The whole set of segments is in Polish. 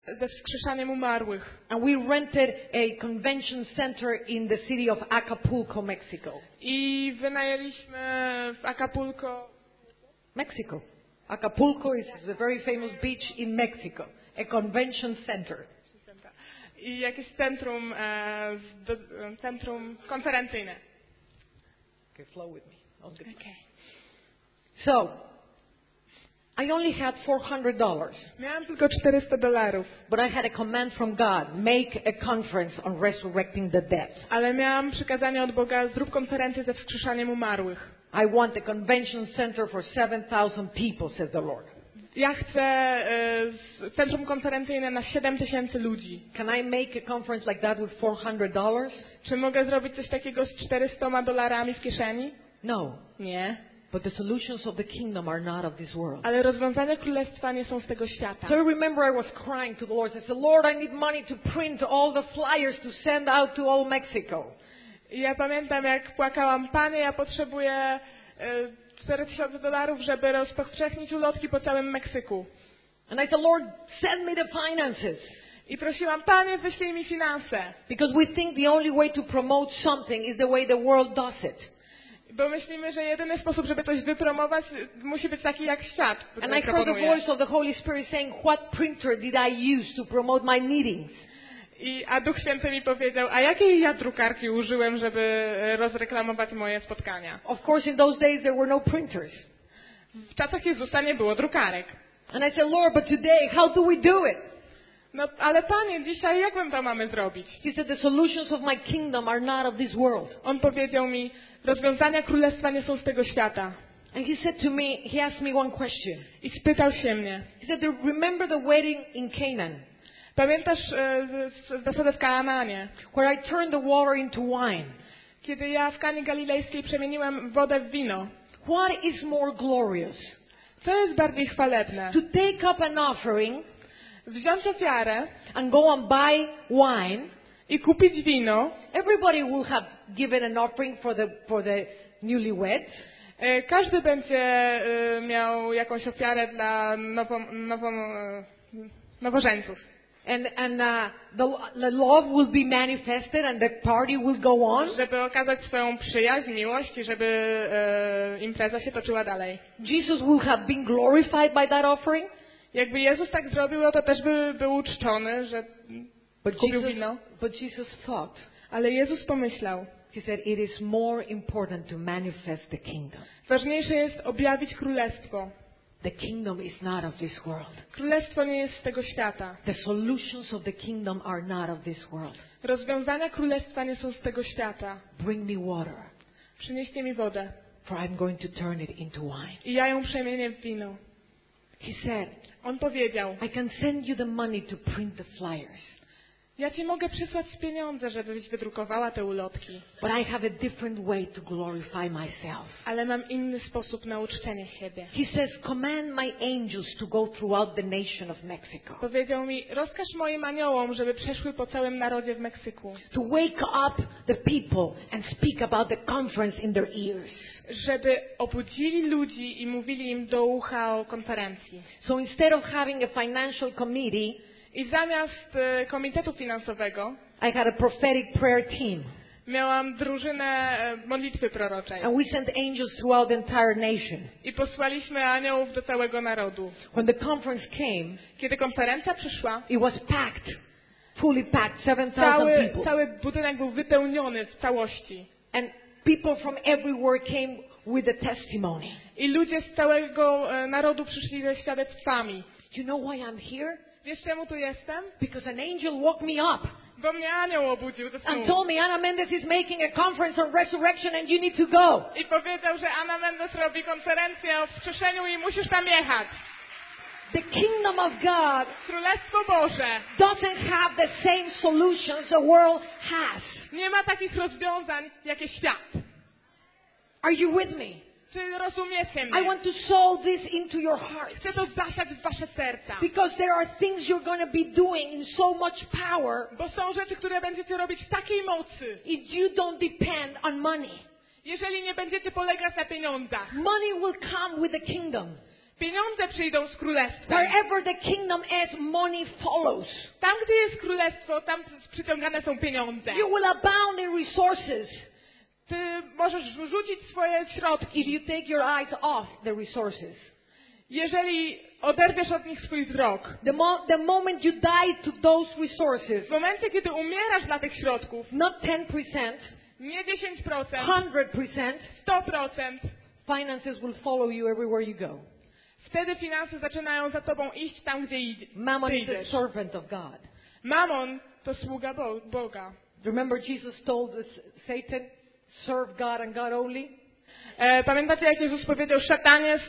ze wskrzeszaniem umarłych. And we rented a convention center in the city of Acapulco, Mexico. I wynajęliśmy w Acapulco. Mexico. Acapulco is a very famous beach in Mexico. A convention center. I jakieś centrum konferencyjne. Okay, flow with me. Okay. So, I only had $400. Miałam tylko $400. But I had a command from God, make a conference on resurrecting the dead. Ale miałam przykazanie od Boga, zrób konferencję ze wskrzeszaniem umarłych. I want a convention center for 7,000 people, says the Lord. Ja chcę centrum konferencyjne na 7,000 ludzi. Can I make a conference like that with $400? Czy mogę zrobić coś takiego z $400 w kieszeni? No. Nie. But the solutions of the kingdom are not of this world. Ale rozwiązania królestwa nie są z tego świata. So I remember I was crying to the Lord. I said, Lord, I need money to print all the flyers to send out to all Mexico. I ja pamiętam, jak płakałam, Panie, ja potrzebuję $4,000, żeby rozpowszechnić ulotki po całym Meksyku. And I said, Lord, send me the finances. I prosiłam, Panie, wyślij mi finanse. Because we think the only way to promote something is the way the world does it. Bo myślimy, że jedyny sposób, żeby coś wypromować, musi być taki jak świat. And I heard the voice of the Holy Spirit saying, what printer did I use to promote my meetings? A Duch Święty mi powiedział, a jakiej ja drukarki użyłem, żeby rozreklamować moje spotkania? Of course, in those days there were no printers. W czasach Jezusa nie było drukarek. And I said, Lord, but today, how do we do it? No, ale Panie, dzisiaj jak my to mamy zrobić? He said, the solutions of my kingdom are not of this world. On powiedział mi, rozwiązania królestwa nie są z tego świata. And he said to me, he asked me one question. I spytał się mnie. He said, remember the wedding in Canaan? Pamiętasz zasadę w Kanaanie? Where I turned the water into wine. Kiedy ja w Kanie Galilejskiej przemieniłem wodę w wino. What is more glorious? Co jest bardziej chwalebne? To take up an offering, wziąć ofiarę and go and buy wine, i kupić wino. Everybody will have given an offering for the newlyweds. Każdy będzie miał jakąś ofiarę dla nowożeńców. And the love will be manifested and the party will go on. Żeby okazać swoją przyjaźń, miłość i żeby impreza się toczyła dalej. Jesus will have been glorified by that offering. Jakby Jezus tak zrobił, to też by był uczczony, że kupił wino. But Jesus thought. Ale Jezus pomyślał. He said, it is more important to manifest the kingdom. Ważniejsze jest objawić królestwo. The kingdom is not of this world. Królestwo nie jest z tego świata. The solutions of the kingdom are not of this world. Rozwiązania królestwa nie są z tego świata. Bring me water. Przynieście mi wodę. For I'm going to turn it into wine. I ja ją przemienię w wino. He said, on powiedział, I can send you the money to print the flyers. Ja ci mogę przysłać pieniądze, żebyś wydrukowała te ulotki. But I have a different way to glorify myself. Ale mam inny sposób na uczczenie siebie. He says, command my angels to go throughout the nation of Mexico. Powiedział mi, rozkaż moim aniołom, żeby przeszły po całym narodzie w Meksyku. To wake up the people and speak about the conference in their ears. Żeby obudzili ludzi i mówili im do ucha o konferencji. So instead of having a financial committee, i zamiast komitetu finansowego I had a prophetic prayer team. Miałam drużynę modlitwy proroczej. And we sent angels throughout the entire nation. I posłaliśmy aniołów do całego narodu. When the conference came, kiedy konferencja przyszła, it was packed, fully packed, 7,000 people. Cały budynek był wypełniony w całości. And people from everywhere came with a testimony. I ludzie z całego narodu przyszli ze świadectwami. You know why I'm here? Wiesz, czemu tu jestem? Because an angel woke me up. Bo mnie anioł obudził ze snu. And told me Ana Mendes is making a conference on resurrection and you need to go. I powiedział, że Ana Mendes robi konferencję o wskrzeszeniu i musisz tam jechać. The kingdom of God Królestwo Boże doesn't have the same solutions the world has. Nie ma takich rozwiązań, jakie świat. Are you with me? Czy rozumiecie mnie? I want to sow this into your heart. Chcę to zasiać w wasze serca. Because there are things you're going to be doing in so much power. Bo są rzeczy, które będziecie robić w takiej mocy. If you don't depend on money. Jeżeli nie będziecie polegać na pieniądzach. Money will come with the kingdom. Pieniądze przyjdą z królestwem. Wherever the kingdom is, money follows. Tam, gdzie jest królestwo, tam przyciągane są pieniądze. You will abound in resources Ty możesz rzucić swoje środki, if you take your eyes off the resources. jeżeli oderwiesz od nich swój wzrok. The moment you die to those resources, W momencie, kiedy umierasz dla tych środków, not 10%, nie 10%, 100%, 100%, finances will follow you everywhere you go. wtedy finanse zaczynają za tobą iść tam, gdzie Mammon is a idziesz. servant of God. Mamon to sługa Boga. Remember Jesus told Satan, serve God and God only? Pamiętacie, jak Jezus powiedział, szatanie,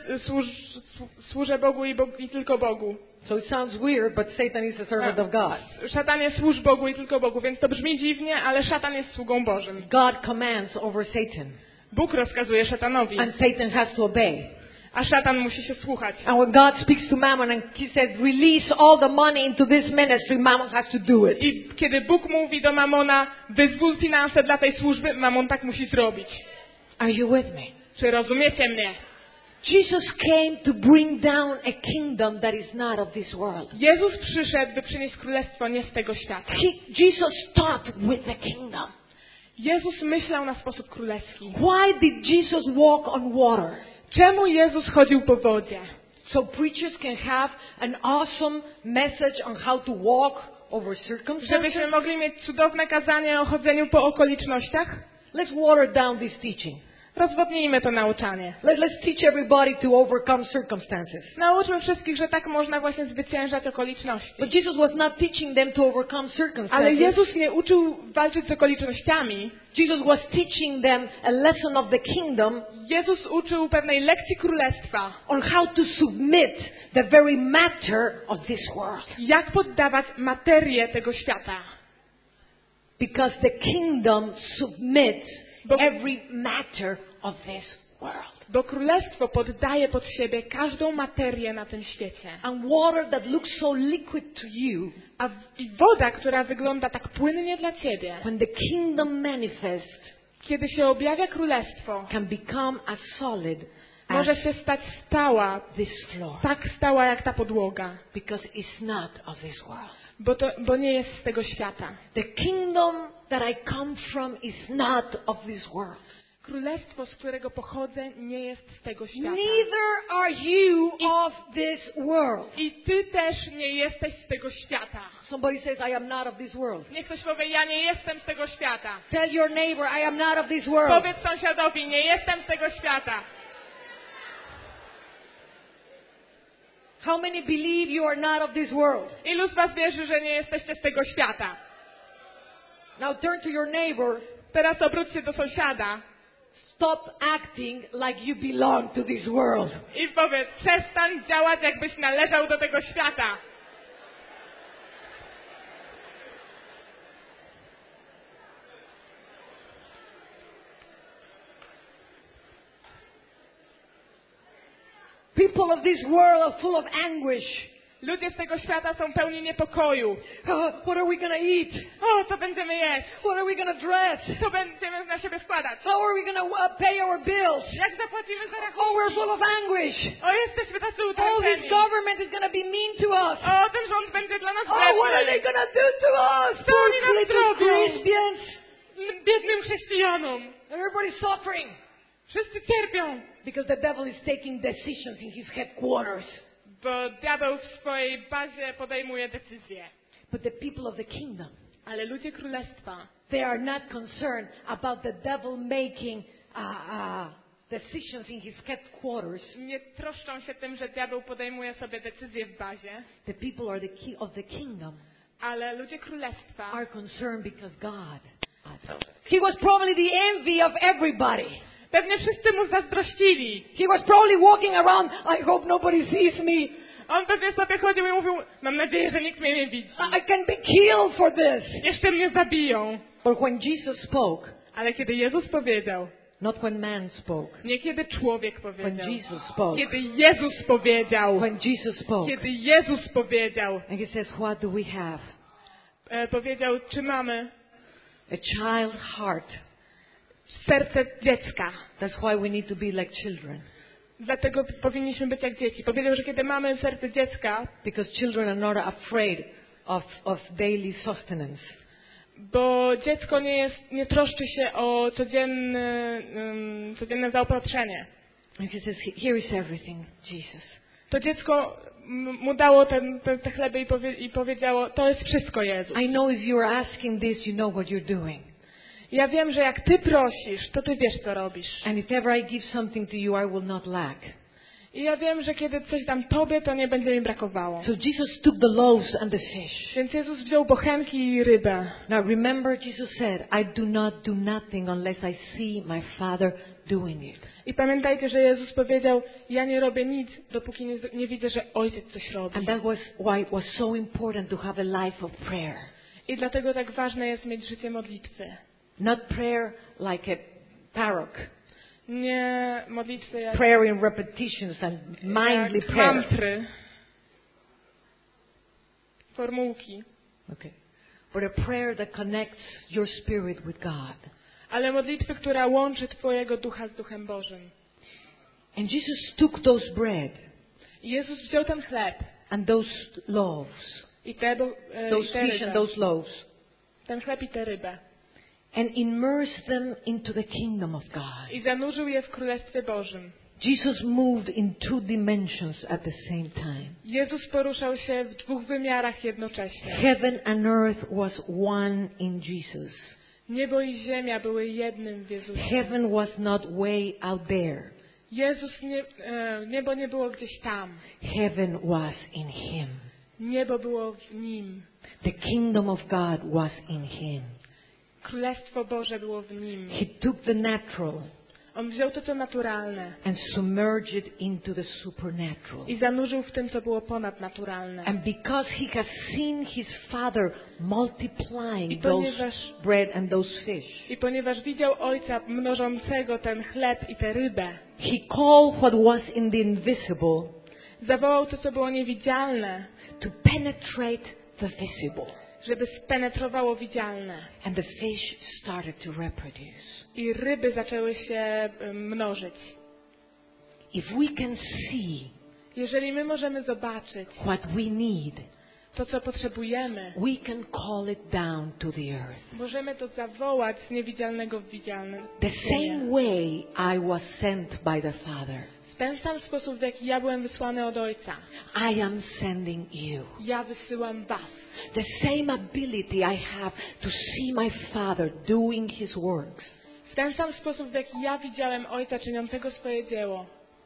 służę Bogu i tylko Bogu. So it sounds weird, but Satan is a servant of God. Szatanie, służ Bogu i tylko Bogu, więc to brzmi dziwnie, ale szatan jest sługą Bożym. God commands over Satan, Bóg rozkazuje szatanowi, and Satan has to obey. a szatan musi się słuchać. And when God speaks to Mammon and he says, release all the money into this ministry, Mammon has to do it. I kiedy Bóg mówi do Mamona, wyzwól finanse dla tej służby, Mamon tak musi zrobić. Are you with me? Czy rozumiecie mnie? Jesus came to bring down a kingdom that is not of this world. Jezus przyszedł, by przynieść królestwo nie z tego świata. Jesus taught with the kingdom. Jezus myślał na sposób królewski. Why did Jesus walk on water? Czemu Jezus chodził po wodzie? So preachers can have an awesome message on how to walk over circumstances. Żebyśmy mogli mieć cudowne kazanie o chodzeniu po okolicznościach? Let's water down this teaching. Rozwodnijmy to nauczanie. Let's teach everybody to overcome circumstances. Nauczmy wszystkich, że tak można właśnie zwyciężać okoliczności. But Jesus was not teaching them to overcome Ale circumstances. Jezus nie uczył walczyć z okolicznościami. Jesus was teaching them a lesson of the kingdom Jezus uczył pewnej lekcji królestwa. on how to submit the very matter of this world. Jak poddawać materię tego świata. Because the kingdom submits Bo- every matter of this world. Bo królestwo poddaje pod siebie każdą materię na tym świecie. And water that looks so liquid to you, I woda, która wygląda tak płynnie dla ciebie, when the kingdom manifests, kiedy się objawia królestwo, can become as solid może as się stać stała, this floor. tak stała jak ta podłoga. Because it's not of this world. Bo nie jest z tego świata. The kingdom that I come from is not of this world. Królestwo, z którego pochodzę, nie jest z tego świata. Neither are you of this world. I ty też nie jesteś z tego świata. Somebody says, I am not of this world. Niech ktoś powie, ja nie jestem z tego świata. Tell your neighbor, I am not of this world. Powiedz sąsiadowi, nie jestem z tego świata. How many believe you are not of this world? Ilu z was wierzy, że nie jesteście z tego świata? Now turn to your neighbor. Teraz obróć się do sąsiada Stop acting like you belong to this world. i powiedz, przestań działać, jakbyś należał do tego świata. People of this world are full of anguish. Ludzie z tego świata są pełni niepokoju. What are we going to eat? O, co będziemy jeść? What are we going to dress? Co będziemy na siebie składać? How are we going to pay our bills? Jak zapłacimy za Oh, rachunki? we're full of anguish. O, jesteśmy tacy Oh, utraczeni. this government is going to be mean to us. O, ten rząd będzie dla nas Oh, what are they wredny. going to do to us? Co oni Poor nam little zrobią? Christians. Biednym chrześcijanom. Everybody's suffering. Wszyscy cierpią. Because the devil is taking decisions in his headquarters. Bo diabeł w swojej bazie podejmuje decyzje. But the people of the kingdom, Ale ludzie królestwa they are not concerned about the devil making decisions in his headquarters. nie troszczą się tym, że diabeł podejmuje sobie decyzje w bazie. The people are of the kingdom Ale ludzie królestwa are concerned because God. He was probably the envy of everybody. pewnie wszyscy mu zazdrościli. He was probably walking around, I hope nobody sees me. On pewnie sobie chodził i mówił, mam nadzieję, że nikt mnie nie widzi. I can be killed for this. Jeszcze mnie zabiją. But when Jesus spoke, Ale kiedy Jezus powiedział, not when man spoke, nie kiedy człowiek when powiedział, Jesus spoke, kiedy Jezus powiedział, when Jesus spoke, kiedy Jezus powiedział, and he says, what do we have? Powiedział, czy mamy A child heart. serce dziecka. That's why we need to be like children. Dlatego powinniśmy być jak dzieci. Powiedział, że kiedy mamy serce dziecka, because children are not afraid of daily sustenance. bo dziecko nie troszczy się o codzienne zaopatrzenie. And he says, here is everything, Jesus. To dziecko mu dało te chleby i powiedziało, to jest wszystko, Jezus. I know if you're asking this, you know what you're doing. Ja wiem, że jak Ty prosisz, to Ty wiesz, co robisz. And if ever I give something to you, I will not lack. I ja wiem, że kiedy coś dam Tobie, to nie będzie mi brakowało. So Jesus took the loaves and the fish. Więc Jezus wziął bochenki i rybę. Now remember, Jesus said, I do not do nothing unless I see my Father doing it. I pamiętajcie, że Jezus powiedział, ja nie robię nic, dopóki nie widzę, że Ojciec coś robi. And that was why it was so important to have a life of prayer. I dlatego tak ważne jest mieć życie modlitwy. Not prayer like a parrot. Nie modlitwy jak Prayer in repetitions and mindly prayer. mantry, formułki, Okay. But a prayer that connects your spirit with God. ale modlitwy, która łączy Twojego ducha z Duchem Bożym. And Jesus took those bread I Jezus wziął ten chleb and those loaves, i te fish and rybę. those loaves, Ten chleb i tę rybę. and immersed them into the kingdom of God. I zanurzył je w Królestwie Bożym. Jesus moved in two dimensions at the same time. Jezus poruszał się w dwóch wymiarach jednocześnie. Heaven and earth was one in Jesus. Niebo i ziemia były jednym w Jezusie. Heaven was not way out there. Niebo nie było gdzieś tam. Heaven was in Him. Niebo było w Nim. The kingdom of God was in Him. Królestwo Boże było w Nim. He took the natural On wziął to, co naturalne and submerged it into the supernatural. i zanurzył w tym, co było ponadnaturalne. And because He has seen His Father multiplying I those ponieważ- bread and those fish, I ponieważ widział Ojca mnożącego ten chleb i tę rybę, He called what was in the invisible zawołał to, co było niewidzialne, to penetrate the visible. żeby spenetrowało widzialne. And the fish started to reproduce. I ryby zaczęły się mnożyć. If we can see Jeżeli my możemy zobaczyć what we need, to, co potrzebujemy, we can call it down to the earth. możemy to zawołać z niewidzialnego w widzialne. The same way I was sent by the Father, W ten sam sposób, w jaki ja byłem wysłany od Ojca, I am sending you. ja wysyłam was. The same ability I have to see my Father doing His works, W ten sam sposób, w jaki ja widziałem Ojca czyniącego swoje dzieło,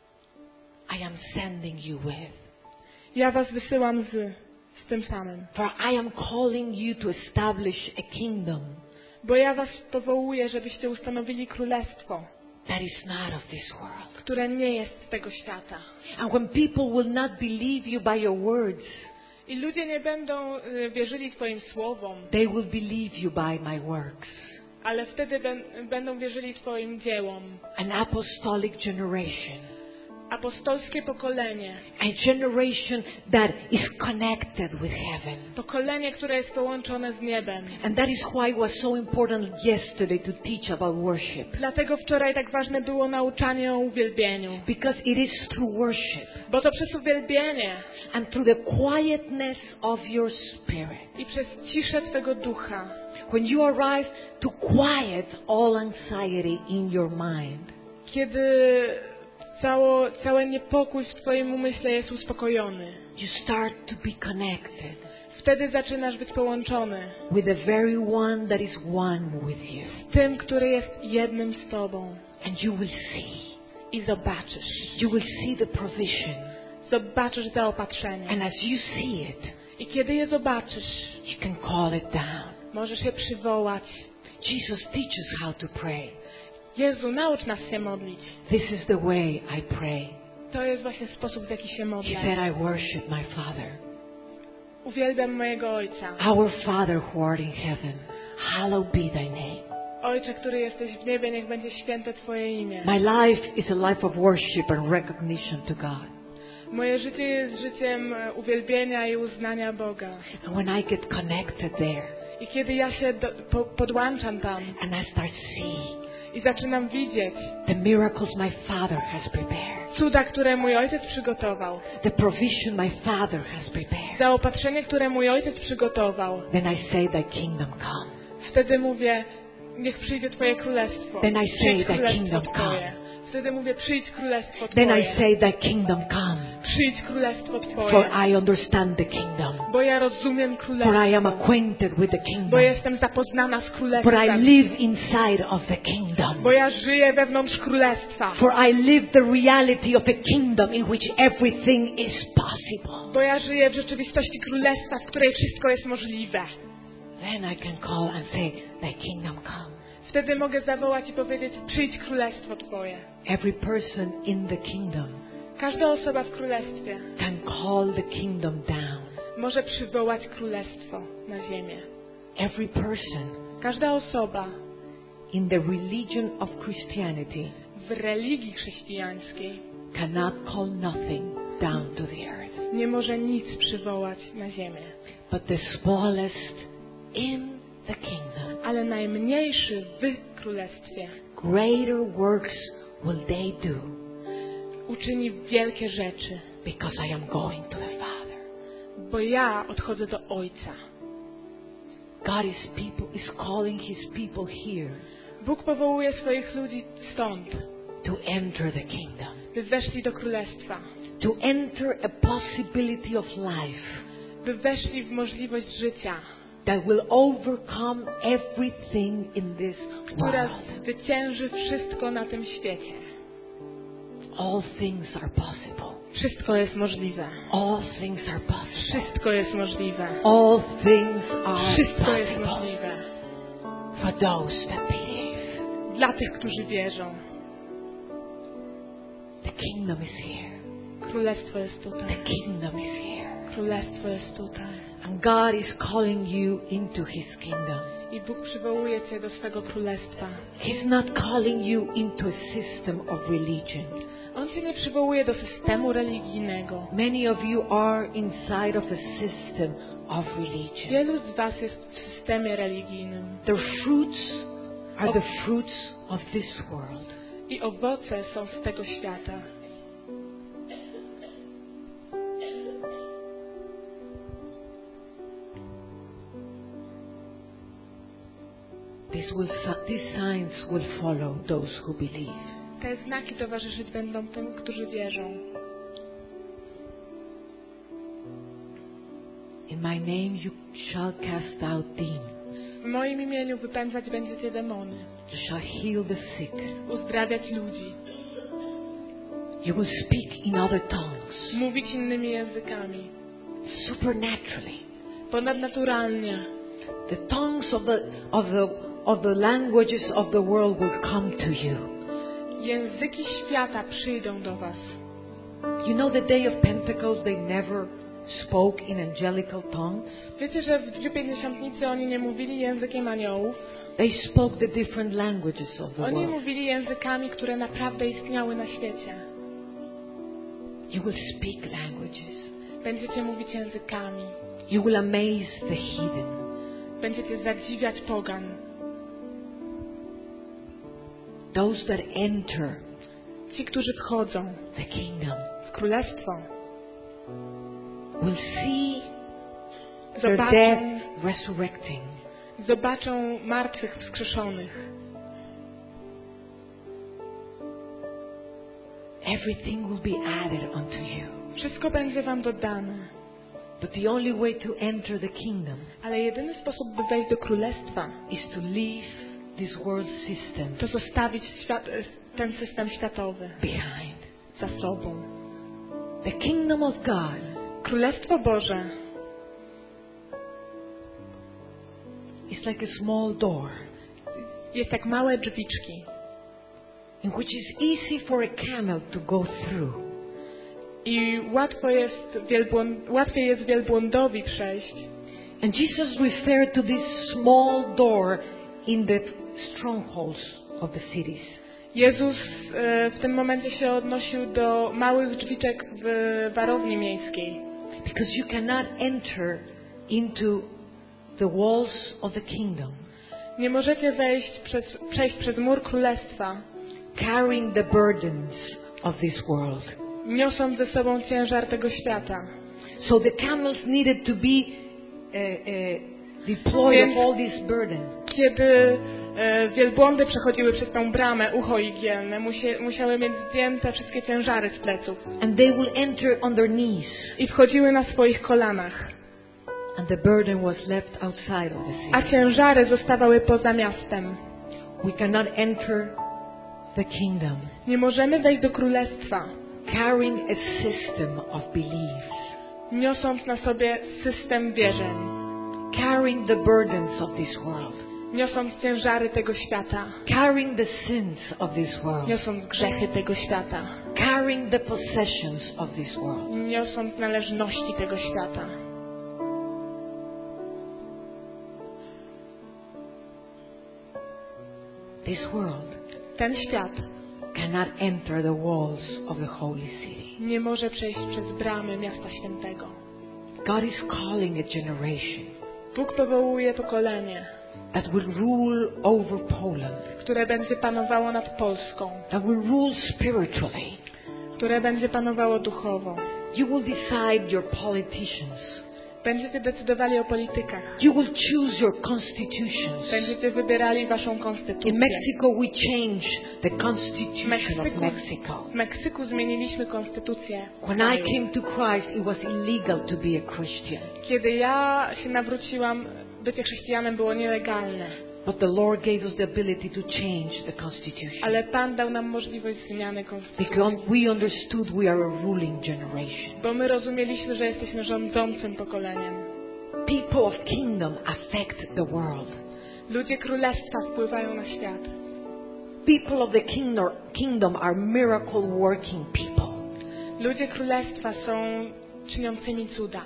I am sending you with. ja was wysyłam z tym samym. For I am calling you to establish a kingdom Bo ja was powołuję, żebyście ustanowili królestwo, that is not of this world. które nie jest z tego świata. And when people will not believe you by your words, I ludzie nie będą wierzyli Twoim słowom, they will believe you by my works. ale wtedy będą wierzyli Twoim dziełom. An apostolic generation. Apostolskie pokolenie. A generation that is connected with heaven. Pokolenie, które jest połączone z niebem. And that is why it was so important yesterday to teach about worship. Dlatego wczoraj tak ważne było nauczanie o uwielbieniu. Because it is through worship Bo to przez uwielbienie and through the quietness of your spirit, i przez ciszę Twego ducha, when you arrive to quiet all anxiety in your mind, kiedy cały niepokój w Twoim umyśle jest uspokojony, you start to be connected wtedy zaczynasz być połączony with the very one that is one with you. z tym, który jest jednym z Tobą. And you will see. I zobaczysz. You will see the provision. Zobaczysz zaopatrzenie. And as you see it, I kiedy je zobaczysz, you can call it down. możesz je przywołać. Jesus teaches how to pray. Jezu, naucz nas się modlić. This is the way I pray. To jest właśnie sposób, w jaki się He modlę. said, I worship my Father. Uwielbiam mojego Ojca. Our Father who art in heaven, hallowed be thy name. Ojcze, który jesteś w niebie, niech będzie święte Twoje imię. My life is a life of worship and recognition to God. Moje życie jest życiem uwielbienia i uznania Boga. And when I get connected there, I kiedy ja się podłączam tam and I start seeing i zaczynam widzieć the miracles my Father has prepared, cuda, które mój Ojciec przygotował, the provision my Father has prepared, zaopatrzenie, które mój Ojciec przygotował, then I say, Thy kingdom come. wtedy mówię, niech przyjdzie Twoje królestwo. Then I say, Przyjdź Thy królestwo kingdom Twoje. come. Wtedy mówię, przyjdź królestwo Then I Twoje. say, Thy kingdom come. Przyjdź królestwo For Twoje. I understand the kingdom. Bo ja rozumiem For I am królestwo. acquainted with the Bo kingdom. jestem zapoznana z For I królestwem. live inside of the kingdom. Bo ja żyję wewnątrz królestwa. For I live the reality of a kingdom in which everything is possible. Bo ja żyję w rzeczywistości królestwa, w której wszystko jest możliwe. Then I can call and say, Thy kingdom come. Wtedy mogę zawołać i powiedzieć, przyjdź królestwo Twoje. Every person in the kingdom Każda osoba w królestwie can call the kingdom down. może przywołać królestwo na ziemię. Every person Każda osoba in the religion of Christianity w religii chrześcijańskiej cannot call nothing down to the earth. nie może nic przywołać na ziemię. But the smallest in the kingdom, Ale najmniejszy w królestwie greater works will they do, uczyni wielkie rzeczy, because I am going to the Father. bo ja odchodzę do Ojca. God is calling His people here Bóg powołuje swoich ludzi stąd, to enter the kingdom, by weszli do królestwa, to enter a possibility of life by weszli w możliwość życia, that will overcome everything in this która world. zwycięży wszystko na tym świecie. All things are possible. Wszystko jest możliwe. All things are possible. Wszystko jest możliwe. All things are Wszystko jest possible możliwe. for those that believe. Dla tych, którzy wierzą. The kingdom is here. Królestwo jest The tutaj. kingdom is here. Królestwo jest tutaj. And God is calling you into His kingdom. I Bóg przywołuje Cię do swego królestwa. He's not calling you into a system of religion. On Cię nie przywołuje do systemu religijnego. Many of you are inside of a system of religion. Wielu z Was jest w systemie religijnym. The fruits are the fruits of this world. I owoce są z tego świata. These signs will follow those who believe. Te znaki towarzyszyć będą tym, którzy wierzą. In my name you shall cast out demons. W moim imieniu wypędzać będziecie demony. You shall heal the sick. Uzdrawiać ludzi. You will speak in other tongues. Mówić innymi językami. Supernaturally. Ponadnaturalnie. The tongues of the languages of the world will come to you. Języki świata przyjdą do Was. You know the day of Pentecost they never spoke in angelical tongues. Wiecie, że w Dniu Pięćdziesiątnicy oni nie mówili językiem aniołów? They spoke the different languages of the Oni world. mówili językami, które naprawdę istniały na świecie. You will speak languages. Będziecie mówić językami. You will amaze the heathen. Będziecie zadziwiać pogan. Those that enter Ci, którzy wchodzą the kingdom w królestwo, will see their dead resurrecting. zobaczą martwych wskrzeszonych. Everything will be added unto you. Wszystko będzie Wam dodane. But the only way to enter the kingdom Ale jedyny sposób, by wejść do królestwa, is to leave this world system to zostawić ten system światowy behind. za sobą. The kingdom of God Królestwo Boże is like a small door jest jak małe drzwiczki in which is easy for a camel to go through. i łatwiej jest wielbłądowi przejść. And Jesus referred to this small door in the strongholds of the cities. Jezus w tym momencie się odnosił do małych drzwiczek w warowni miejskiej. Because you cannot enter into the walls of the kingdom Nie możecie przejść przez mur królestwa, carrying the burdens of this world. niosąc ze sobą ciężar tego świata. So the camels needed to be deployed of all this burden. Kiedy wielbłądy przechodziły przez tą bramę, ucho igielne, musiały mieć zdjęte wszystkie ciężary z pleców. And they will enter on their knees. I wchodziły na swoich kolanach. And the burden was left outside of the city. A ciężary zostawały poza miastem. We cannot enter the kingdom Nie możemy wejść do królestwa, carrying a system of beliefs, niosąc na sobie system wierzeń, carrying the burdens of this world, niosąc ciężary tego świata, carrying the sins of this world, niosąc grzechy tego świata, carrying the possessions of this world. niosąc należności tego świata. This world Ten świat cannot enter the walls of the holy city. nie może przejść przez bramy miasta świętego. God is calling a generation Bóg powołuje pokolenie, that will rule over Poland, które będzie panowało nad Polską, that will rule spiritually. które będzie panowało duchowo. You will decide your politicians. Będziecie decydowali o politykach. You will choose your constitutions. Będziecie wybierali waszą konstytucję. In Mexico we changed the constitution of Mexico. W Meksyku zmieniliśmy konstytucję. When I came to Christ, it was illegal to be a Christian. Kiedy ja się nawróciłam, bycie chrześcijanem było nielegalne. But the Lord gave us the ability to change the constitution. Ale Pan dał nam możliwość zmiany konstytucji. Because we understood we are a ruling generation. Bo my rozumieliśmy, że jesteśmy rządzącym pokoleniem. People of kingdom affect the world. Ludzie królestwa wpływają na świat. People of the kingdom are miracle working people. Ludzie królestwa są czyniącymi cuda.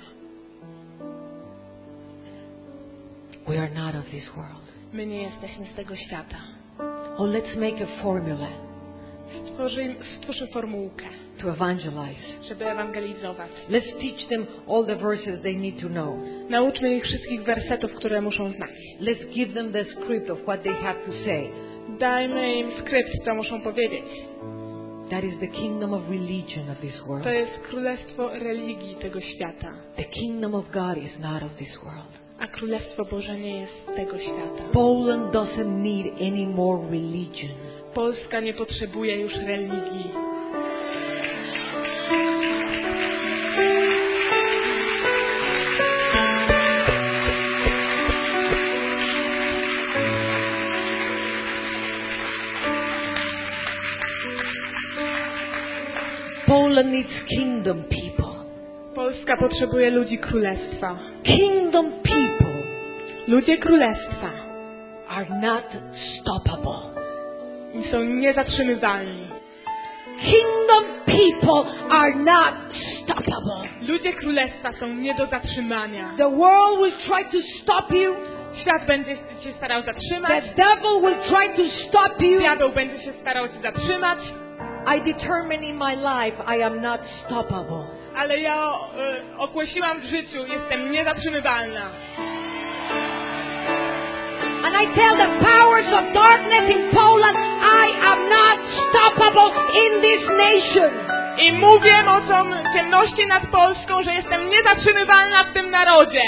We are not of this world. My nie jesteśmy z tego świata. Oh, let's make a formula Stwórzmy formułkę, to evangelize. żeby ewangelizować. Let's teach them all the verses they need to know. Nauczmy ich wszystkich wersetów, które muszą znać. Let's give them the script of what they have to say. Dajmy im skrypt, co muszą powiedzieć. That is the kingdom of religion of this world. To jest królestwo religii tego świata. The kingdom of God is not of this world. A Królestwo Boże nie jest z tego świata. Poland doesn't need any more religion. Polska nie potrzebuje już religii. Poland needs kingdom people. Polska potrzebuje ludzi królestwa. Kingdom people Ludzie królestwa are not stoppable. są niezatrzymywalni. Kingdom people are not stoppable. Ludzie królestwa są nie do zatrzymania. The world will try to stop you. Świat będzie się starał zatrzymać. The devil will try to stop you. Diabeł będzie się starał cię zatrzymać. I determine in my life I am not stoppable. Ale ja ogłosiłam w życiu, jestem niezatrzymywalna. And I tell the powers of darkness in Poland, I am not stoppable in this nation. I mówię mocą ciemności nad Polską, że jestem niezatrzymywalna w tym narodzie.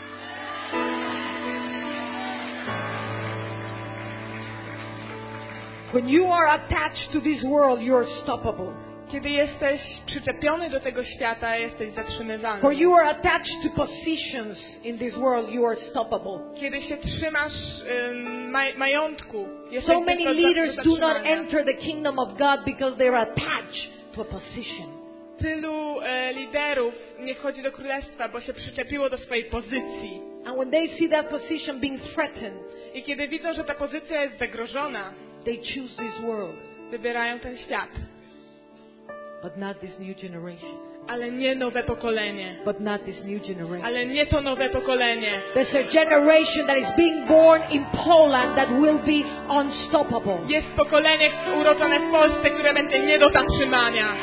When you are attached to this world, you are stoppable. Kiedy jesteś przyczepiony do tego świata, jesteś zatrzymywalny. When you are attached to positions in this world, you are stoppable. Kiedy się trzymasz majątku, jesteś So many do leaders do not zatrzymania. enter the kingdom of God because they are attached to a position. Tylu liderów nie wchodzi do królestwa, bo się przyczepiło do swojej pozycji. And when they see that position being threatened, I kiedy widzą, że ta pozycja jest zagrożona, they choose this world, wybierają ten świat. but not this new generation. Ale nie nowe pokolenie. But not this new generation. Ale nie to nowe pokolenie. There's a generation that is being born in Poland that will be unstoppable. Jest pokolenie urodzone w Polsce, które będzie nie do zatrzymania.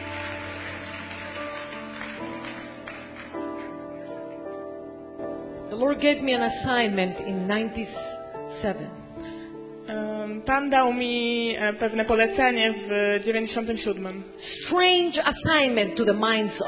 The Lord gave me an assignment in 97. Pan dał mi pewne polecenie w 97. Strange assignment to the minds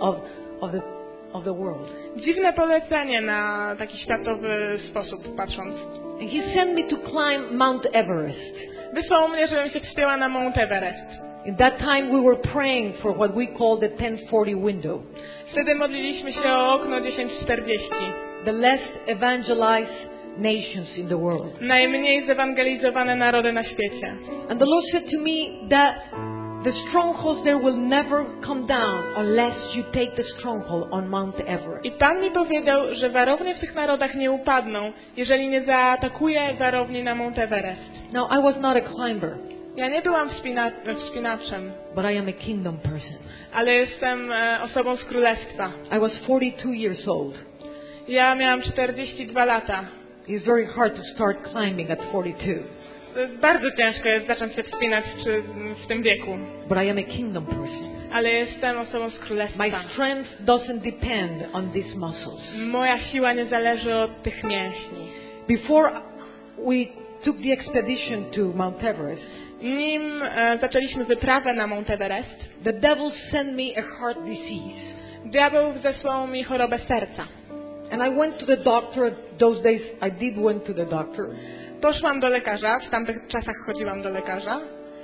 of the world. Dziwne polecenie na taki światowy sposób patrząc. And He sent me to climb Mount Everest. Wysłał mnie, żebym się wspięła na Mount Everest. In that time we were praying for what we call the 1040 window. Wtedy modliliśmy się o okno 1040. The less evangelized nations in the world. Najmniej zewangelizowane narody na świecie. And the Lord said to me that the strongholds there will never come down unless you take the stronghold on Mount Everest. I Pan mi powiedział, że warownie w tych narodach nie upadną, jeżeli nie zaatakuje warowni na Mount Everest. Now I was not a climber, Ja nie byłam wspinaczem, but I am a kingdom person. ale jestem osobą z królestwa. I was 42 years old. Ja miałam 42 lata. It's very hard to start climbing at 42. Bardzo ciężko jest zacząć się wspinać w tym wieku. But I am a kingdom person. Ale jestem osobą z królestwa. My strength doesn't depend on these muscles. Moja siła nie zależy od tych mięśni. Before we took the expedition to Mount Everest, Nim zaczęliśmy wyprawę na Mount Everest, the devil sent me a heart disease. diabeł zesłał mi chorobę serca. And I went to the doctor. Those days I did went to the doctor. Poszłam do lekarza, w tamtych czasach chodziłam do lekarza.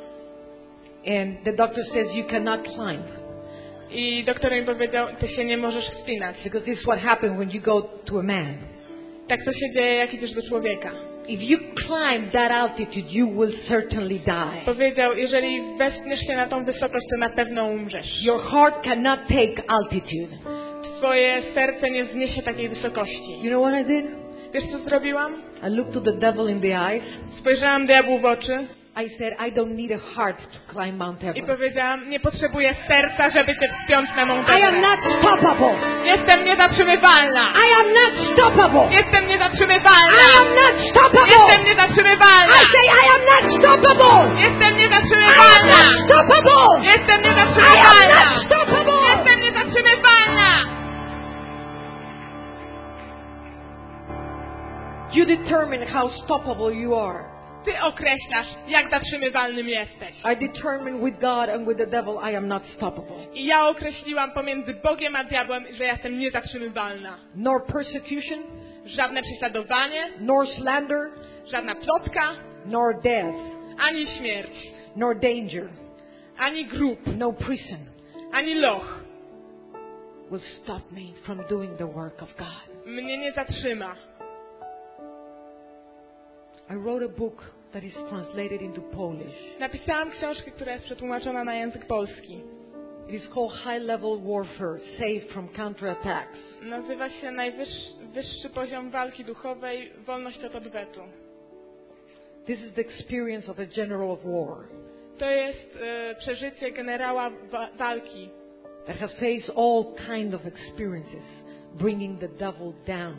And the doctor says you cannot climb. I doktor mi powiedział, ty się nie możesz wspinać. Because this is what happens when you go to a man. Tak to się dzieje, jak idziesz do człowieka. If you climb that altitude, you will certainly die. Powiedział, jeżeli wespniesz się na tą wysokość, to na pewno umrzesz. Your heart cannot take altitude. Twoje serce nie zniesie takiej wysokości. You know what I did? Wiesz, co zrobiłam? I looked to the devil in the eyes. Spojrzałam diabłu w oczy I said, I don't need a heart to climb Mount i Everest. powiedziałam, nie potrzebuję serca, żeby cię wspiąć na Mount I am Everest. not stoppable. Jestem niezatrzymywalna. I am not stoppable. Jestem niezatrzymywalna. I am not stoppable. Jestem niezatrzymywalna. I say I am not stoppable. Jestem I am niezatrzymywalna. not stoppable. Jestem I am niezatrzymywalna. not stoppable. Jestem niezatrzymywalna. You determine how stoppable you are. Ty określasz, jak zatrzymywalnym jesteś. I determined with God and with the devil I am not stoppable. I ja określiłam pomiędzy Bogiem a diabłem, że ja jestem niezatrzymywalna. Nor persecution, Żadne prześladowanie, nor slander, żadna plotka, nor death, ani śmierć, nor danger, ani grób, no prison ani loch will stop me from doing the work of God. mnie nie zatrzyma. I wrote a book that is translated into Polish. Napisałam książkę, która jest przetłumaczona na język polski. It is called High Level Warfare, Saved from Counterattacks. Nazywa się Wyższy poziom walki duchowej, wolność od odwetu. This is the experience of a general of war To jest przeżycie generała walki, that has faced all kind of experiences, bringing the devil down.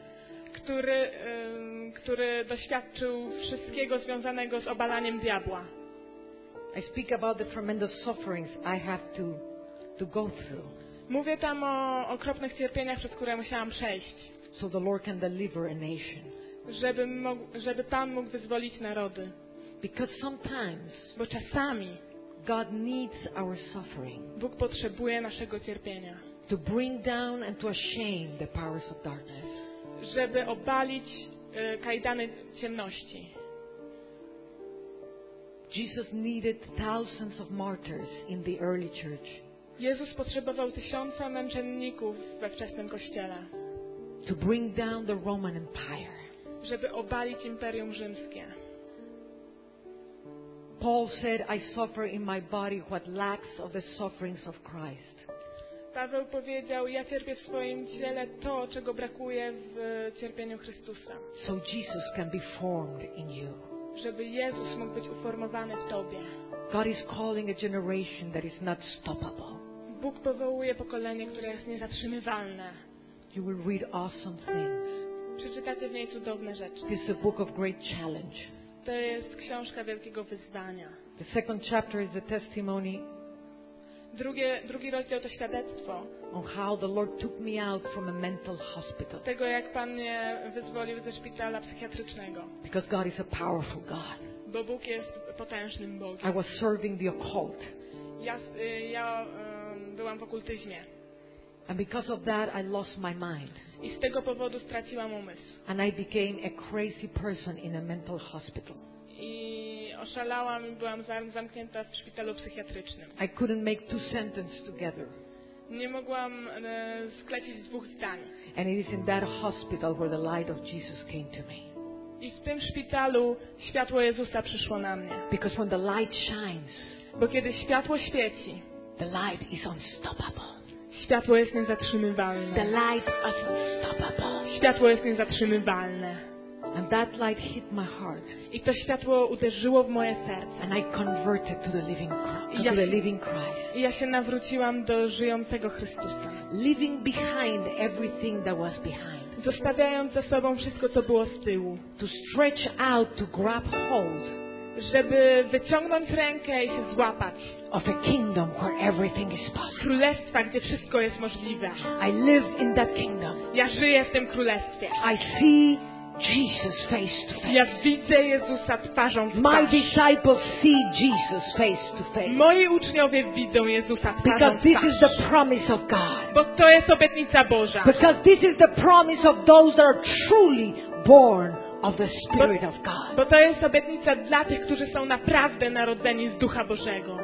który doświadczył wszystkiego związanego z obalaniem diabła. I speak about the tremendous sufferings I have to go through. Mówię tam o okropnych cierpieniach, przez które musiałam przejść, So the Lord can deliver a nation. żeby Pan mógł wyzwolić narody. Because sometimes Bo czasami God needs our suffering Bóg potrzebuje naszego cierpienia, to bring down and to shame the powers of darkness. żeby obalić kajdany ciemności. Jesus needed thousands of martyrs in the early church Jezus potrzebował 1000 męczenników we wczesnym Kościele, to bring down the Roman Empire. żeby obalić Imperium Rzymskie. Paul said, I suffer in my body what lacks of the sufferings of Christ. Paweł powiedział, ja cierpię w swoim ciele to, czego brakuje w cierpieniu Chrystusa. So Jesus can be formed in you. Żeby Jezus mógł być uformowany w Tobie. God is calling a generation that is not stoppable. Bóg powołuje pokolenie, które jest niezatrzymywalne. You will read awesome things. Przeczytacie w niej cudowne rzeczy. This is a book of great challenge. To jest książka wielkiego wyzwania. The second chapter is the testimony Drugi rozdział to świadectwo on how the Lord took me out from a mental hospital. tego, jak Pan mnie wyzwolił ze szpitala psychiatrycznego. Because God is a powerful God. Bo Bóg jest potężnym Bogiem. I was serving the occult. Ja byłam w okultyzmie. And because of that, I lost my mind. I z tego powodu straciłam umysł. And I became a crazy person in a mental hospital. I oszalałam i byłam zamknięta w szpitalu psychiatrycznym. I couldn't make two sentences together. Nie mogłam sklecić dwóch zdań. And it is in that hospital where the light of Jesus came to me. I w tym szpitalu światło Jezusa przyszło na mnie. Because when the light shines, Bo kiedy światło świeci, the light is unstoppable. światło jest niezatrzymywalne. The light is unstoppable. Światło jest niezatrzymywalne. And that light hit my heart. I to światło uderzyło w moje serce. And I converted to the living Christ. I ja się nawróciłam do żyjącego Chrystusa. Leaving behind everything that was behind. Zostawiając za sobą wszystko, co było z tyłu. To stretch out, to grab hold. Żeby wyciągnąć rękę i się złapać. Of a kingdom where everything is possible. Królestwa, gdzie wszystko jest możliwe. I live in that kingdom. Ja żyję w tym królestwie. I see Jesus face to face. Ja widzę Jezusa twarzą w My twarz. disciples see Jesus face to face. Moi uczniowie widzą Jezusa twarzą Because w this twarz. is the promise of God. Bo to jest obietnica Boża. Because this is the promise of those that are truly born of the Spirit of God. Bo to jest obietnica dla tych, którzy są naprawdę narodzeni z Ducha Bożego.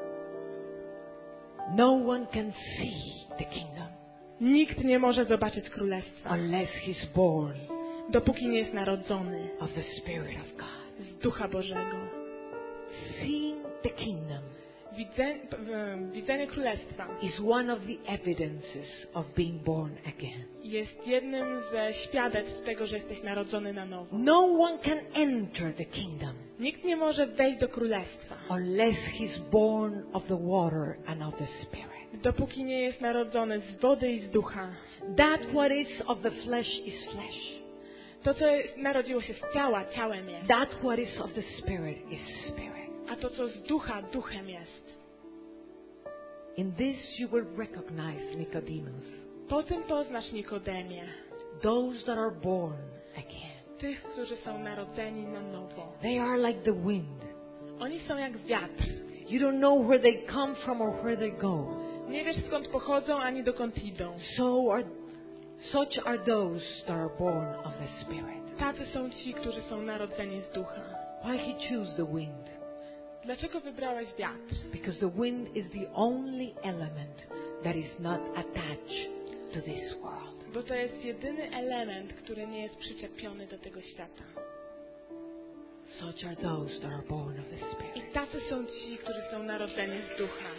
No one can see the kingdom Nikt nie może zobaczyć królestwa, unless he's born dopóki nie jest narodzony of the Spirit of God. z Ducha Bożego. Seeing the kingdom Widzenie królestwa is one of the evidences of being born again. jest jednym ze świadectw tego, że jesteś narodzony na nowo. No one can enter the kingdom Nikt nie może wejść do królestwa, unless he's born of the water and of the Spirit. dopóki nie jest narodzony z wody i z ducha. That what is of the flesh is flesh. To, co narodziło się z ciała, ciałem jest. That what is of the Spirit is spirit. A to, co z ducha, duchem jest. In this you will recognize Nicodemus, Po tym poznasz Nikodemie, those that are born again. tych, którzy są narodzeni na nowo. They are like the wind. Oni są jak wiatr. You don't know where they come from or where they go. Nie wiesz, skąd pochodzą, ani dokąd idą. Such are those that are born of the Spirit. Tacy są ci, którzy są narodzeni z ducha. Why he chose the wind? Dlaczego wybrałeś wiatr? Because the wind is the only element that is not attached to this world. Bo to jest jedyny element, który nie jest przyczepiony do tego świata. Such are those that are born of the I Spirit. tacy są ci, którzy są narodzeni z ducha.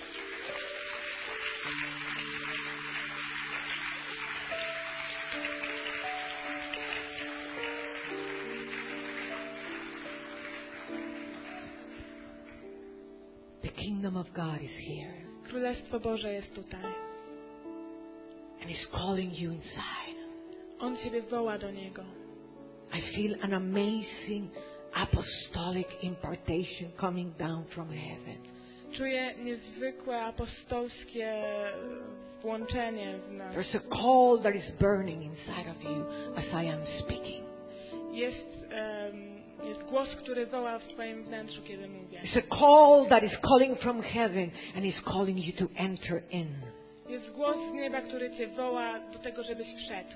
The kingdom of God is here. Królestwo Boże jest tutaj. And He's calling you inside. On ciebie woła do Niego. I feel an amazing apostolic impartation coming down from heaven. Czuję niezwykłe apostolskie włączenie w nas. There's a call that is burning inside of you as I am speaking. Jest głos, który woła w twoim wnętrzu, kiedy mówię. It's a call that is calling from heaven and is calling you to enter in. Jest głos z nieba, który cię woła do tego, żebyś wszedł.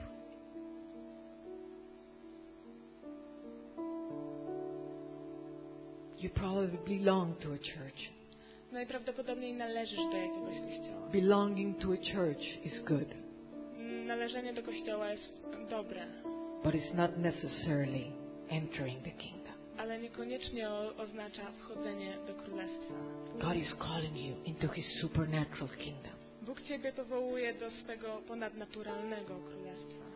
You probably belong to a church. Najprawdopodobniej należysz do jakiegoś kościoła. Belonging to a church is good, Należenie do kościoła jest dobre, but it's not necessarily entering the kingdom. ale niekoniecznie oznacza wchodzenie do królestwa. God is calling you into His supernatural kingdom. Bóg ciebie powołuje do swego ponadnaturalnego królestwa.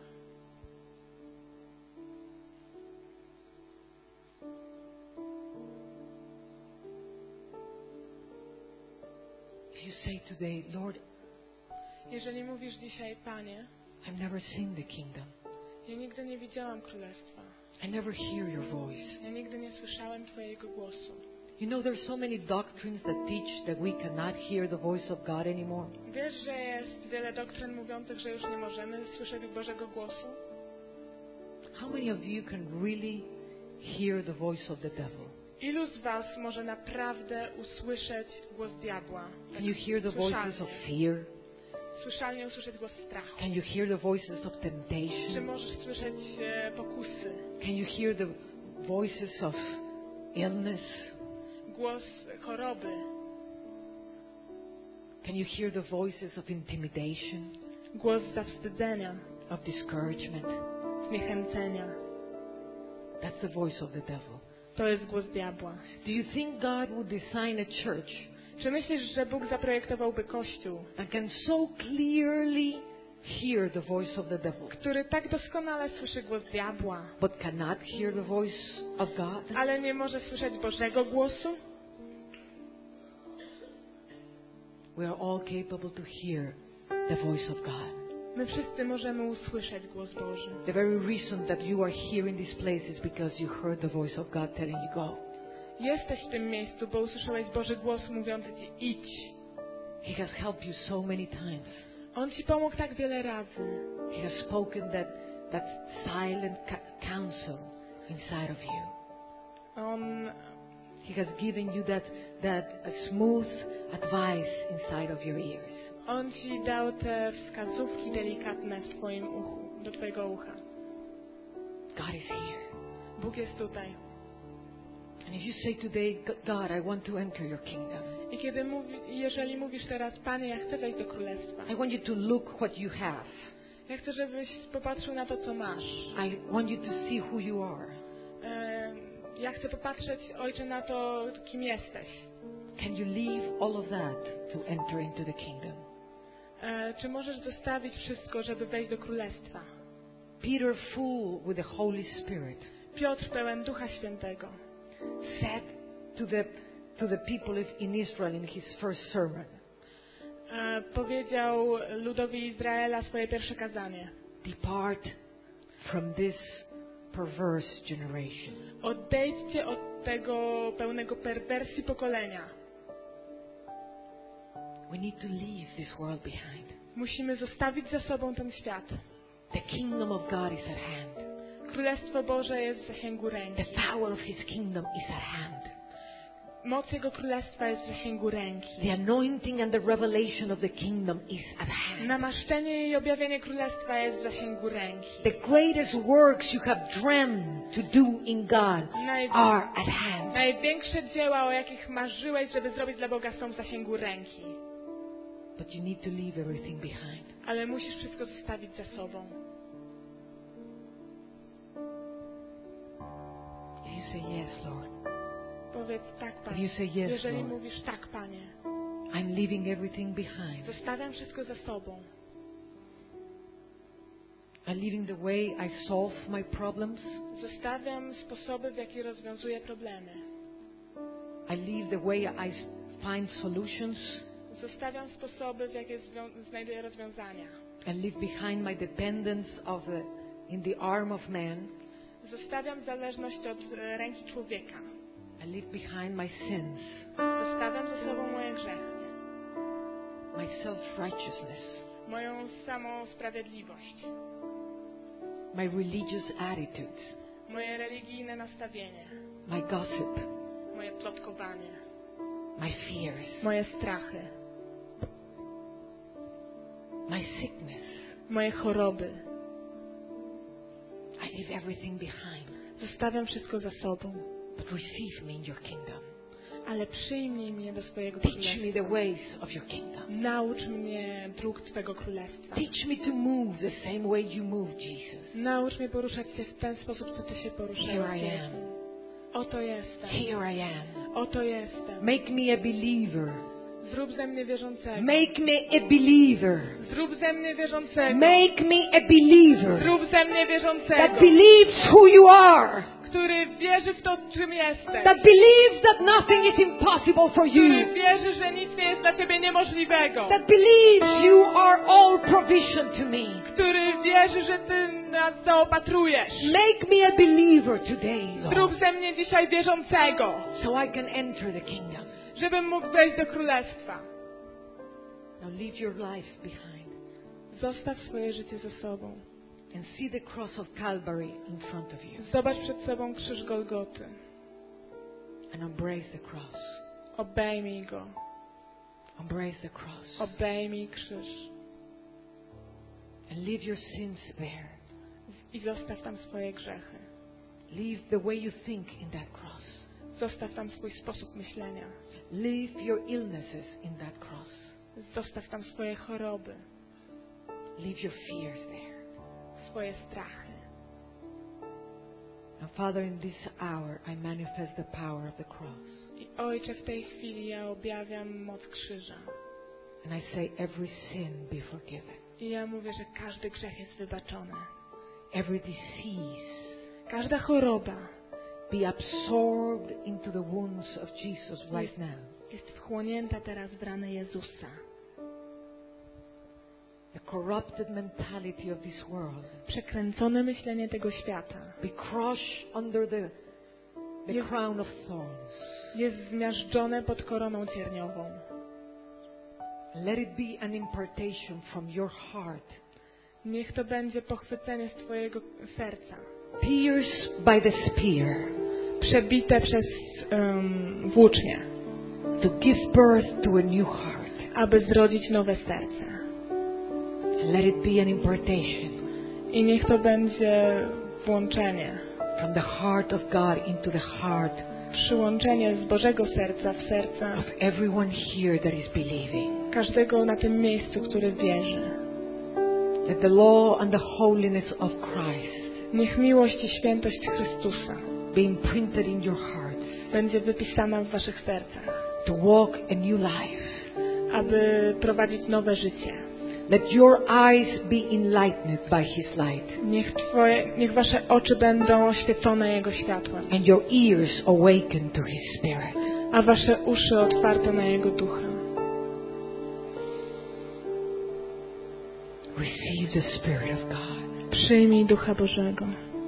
If you say today, Lord, Jeżeli mówisz dzisiaj, Panie, I've never seen the kingdom. ja nigdy nie widziałam królestwa. I never hear your voice. Ja nigdy nie słyszałem Twojego głosu. You know, there's so many doctrines that teach that we cannot hear the voice of God anymore? Wiesz, że jest wiele doktryn mówiących, że już nie możemy słyszeć Bożego głosu? How many of you can really hear the voice of the devil? Ilu z was może naprawdę usłyszeć głos diabła? Can you hear the voices of fear? Słyszalnie usłyszeć głos strachu. Can you hear the voices of Czy temptation? możesz słyszeć pokusy? Can you hear the voices of illness? Głos choroby? Can you hear the voices of intimidation, Głos zawstydzenia, of discouragement? zniechęcenia. That's the voice of the devil. To jest głos diabła. Do you think God would design a church Czy myślisz, że Bóg zaprojektowałby Kościół, that can so clearly hear the voice of the devil, który tak doskonale słyszy głos diabła, but cannot hear the voice of God? ale nie może słyszeć Bożego głosu? We are all capable to hear the voice of God. My wszyscy możemy usłyszeć głos Boży. The very reason that you are here in this place is because you heard the voice of God telling you go. Jesteś w tym miejscu, bo usłyszałeś Boży głos mówiący Ci idź. He has helped you so many times. On Ci pomógł tak wiele razy. He has spoken that silent counsel inside of you. On He has given you that smooth advice inside of your ears. Ci dał te wskazówki delikatne w Twoim uchu, do Twojego ucha. God is here. Bóg jest tutaj. And if you say today, God, I want to enter your kingdom. I jeżeli mówisz teraz, Panie, ja chcę wejść do Królestwa. I want you to look what you have. Ja chcę, żebyś popatrzył na to, co masz. I want you to see who you are. Ja chcę popatrzeć, Ojcze, na to, kim jesteś. Can you leave all of that to enter into the kingdom? Czy możesz zostawić wszystko, żeby wejść do Królestwa? Peter, full with the Holy Spirit, Piotr, pełen Ducha Świętego, said to the people in Israel in his first sermon, powiedział ludowi Izraela swoje pierwsze kazanie. depart from this perverse generation. Odejdźcie od tego pełnego perwersji pokolenia. We need to leave this world behind. Musimy zostawić za sobą ten świat. The kingdom of God is at hand. Królestwo Boże jest w zasięgu ręki. The power of his kingdom is at hand. Moc Jego Królestwa jest w zasięgu ręki. The anointing and the revelation of the kingdom is at hand. Namaszczenie i objawienie Królestwa jest w zasięgu ręki. The greatest works you have dreamed to do in God are at hand. Największe dzieła, o jakich marzyłeś, żeby zrobić dla Boga, są w zasięgu ręki. But you need to leave everything behind. Ale musisz wszystko zostawić za sobą. If you say yes, Lord. Powiedz tak, If Panie. you say yes, Jeżeli Lord. mówisz tak, Panie, I'm leaving everything behind. zostawiam wszystko za sobą. I'm leaving the way I solve my problems. Zostawiam sposoby, w jaki rozwiązuję problemy. I leave the way I find solutions. Zostawiam sposoby, w jakie znajduję rozwiązania. And leave behind my dependence in the arm of man. Zostawiam zależność od ręki człowieka. I leave behind my sins, Zostawiam za sobą moje grzechy, my self-righteousness, moją samą sprawiedliwość, my religious attitudes, moje religijne nastawienie, my gossip, moje plotkowanie, my fears, moje strachy, my sickness. moje choroby. I leave everything behind. Zostawiam wszystko za sobą. But receive me in your kingdom. Ale przyjmij mnie do swojego Teach me królestwa. the ways of your kingdom. Naucz mnie dróg Twego królestwa. Teach me to move the same way you move, Jesus. Naucz mnie poruszać się w ten sposób, co Ty się poruszałeś. Here I am. Jezu. Oto jestem. Here I am. Oto jestem. Make me a believer. Zrób ze mnie wierzącego. Make me a believer. Zrób ze mnie wierzącego. Make me a believer Zrób ze mnie that wierzącego. believes who you are. Który wierzy w to, czym jesteś. That believes that nothing is impossible for Który you. wierzy, że nic nie jest dla Ciebie niemożliwego. That believes you are all provision to me. Który wierzy, że Ty nas zaopatrujesz. Make me a believer today, Zrób Lord, ze mnie dzisiaj wierzącego. so I can enter the kingdom. żebym mógł wejść do Królestwa. Now leave your life behind Zostaw swoje życie ze sobą. and see the cross of Calvary in front of you Zobacz przed sobą krzyż Golgoty. and embrace the cross. Obejmij go. Embrace the cross Obejmij krzyż. and leave your sins there. I zostaw tam swoje grzechy. Leave the way you think in that cross. Zostaw tam swój sposób myślenia. Leave your illnesses in that cross. Zostaw tam swoje choroby. Leave your fears there. Swoje strachy. And Father, in this hour, I manifest the power of the cross. I Ojcze, w tej chwili ja objawiam moc krzyża. And I say every sin be forgiven. I ja mówię, że każdy grzech jest wybaczony. Every disease Każda choroba be absorbed into the wounds of Jesus right now. jest wchłonięta teraz w rany Jezusa. The corrupted mentality of this world Przekręcone myślenie tego świata be crushed under the Yes. crown of thorns. jest zmiażdżone pod koroną cierniową. Let it be an impartation from your heart, Niech to będzie pochwycenie z Twojego serca. pierced by the spear, Przebite przez włócznie, to give birth to a new heart. aby zrodzić nowe serce. Let it be an impartation I niech to będzie włączenie, from the heart of God into the heart przyłączenie z Bożego serca w serca of everyone here that is believing. każdego na tym miejscu, który wierzy. Let the law and the holiness of Christ Niech miłość i świętość Chrystusa be imprinted in your hearts będzie wypisana w Waszych sercach, to walk a new life. aby prowadzić nowe życie. Let your eyes be enlightened by His light Niech Wasze oczy będą oświecone Jego światłem, and your ears awakened to His Spirit. a Wasze uszy otwarte na Jego ducha. Receive the Spirit of God. Przyjmij Ducha Bożego.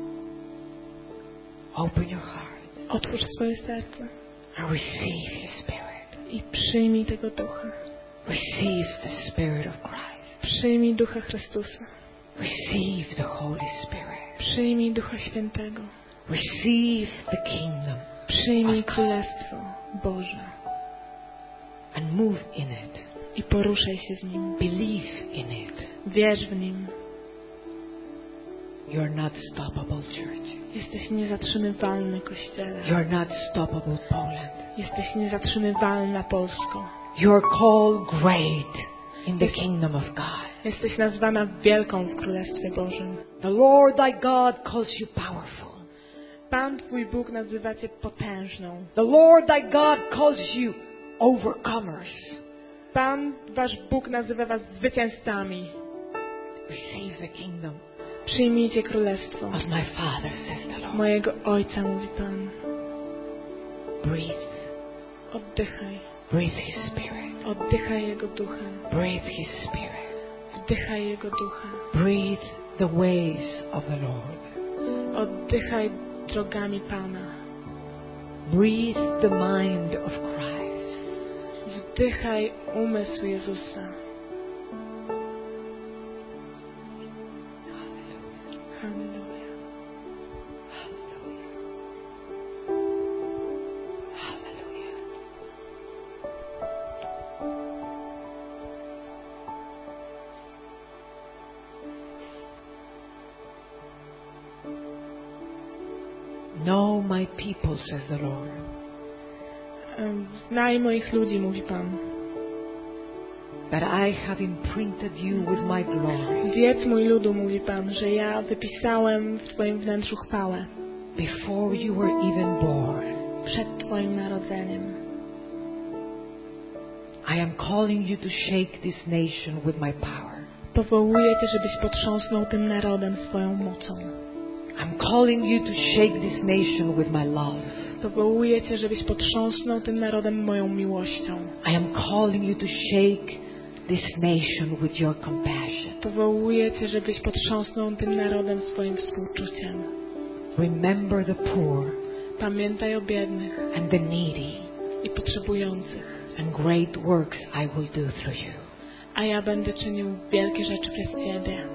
Open your heart Otwórz swoje serce and receive His Spirit. i przyjmij tego Ducha. Receive the Spirit of Christ. Przyjmij Ducha Chrystusa. Receive the Holy Spirit. Przyjmij Ducha Świętego. Receive the kingdom Przyjmij Królestwo Boże and move in it. i poruszaj się w Nim. Believe in it. Wierz w Nim. You are not stoppable, church. Jesteś niezatrzymywalny, Kościele. You are not stoppable, Poland. Jesteś niezatrzymywalna, Polsko. You are called great in the kingdom of God. Jesteś nazwana wielką w Królestwie Bożym. The Lord thy God calls you powerful. Pan Twój Bóg nazywa Cię potężną. The Lord thy God calls you overcomers. Pan Wasz Bóg nazywa Was zwycięzcami. Receive the kingdom Przyjmijcie Królestwo of my Father, says the Lord. mojego Ojca, mówi Pan. Breathe. Oddychaj. Breathe His Spirit. Oddychaj Jego Duchem. Breathe His Spirit. Wdychaj Jego Ducha. Breathe the ways of the Lord. Oddychaj drogami Pana. Breathe the mind of Christ. Wdychaj umysł Jezusa. Halleluja. Hallelujah. Know my people, says the Lord, Znaj moich ludzi, mówi Pan. that I have imprinted you with my glory Wiedz, mój ludu, mówi Pan, że ja wypisałem w Twoim wnętrzu chwałę before you were even born. przed Twoim narodzeniem. I am calling you to shake this nation with my power. Powołuję Cię, żebyś potrząsnął tym narodem swoją mocą. I'm calling you to shake this nation with my love. Powołuję Cię, żebyś potrząsnął tym narodem moją miłością. I am calling you to shake this nation with your compassion. Powołuję Cię, żebyś potrząsnął tym narodem swoim współczuciem. Remember the poor Pamiętaj o biednych and the needy i potrzebujących. And great works I will do through you. A ja będę czynił wielkie rzeczy przez Ciebie.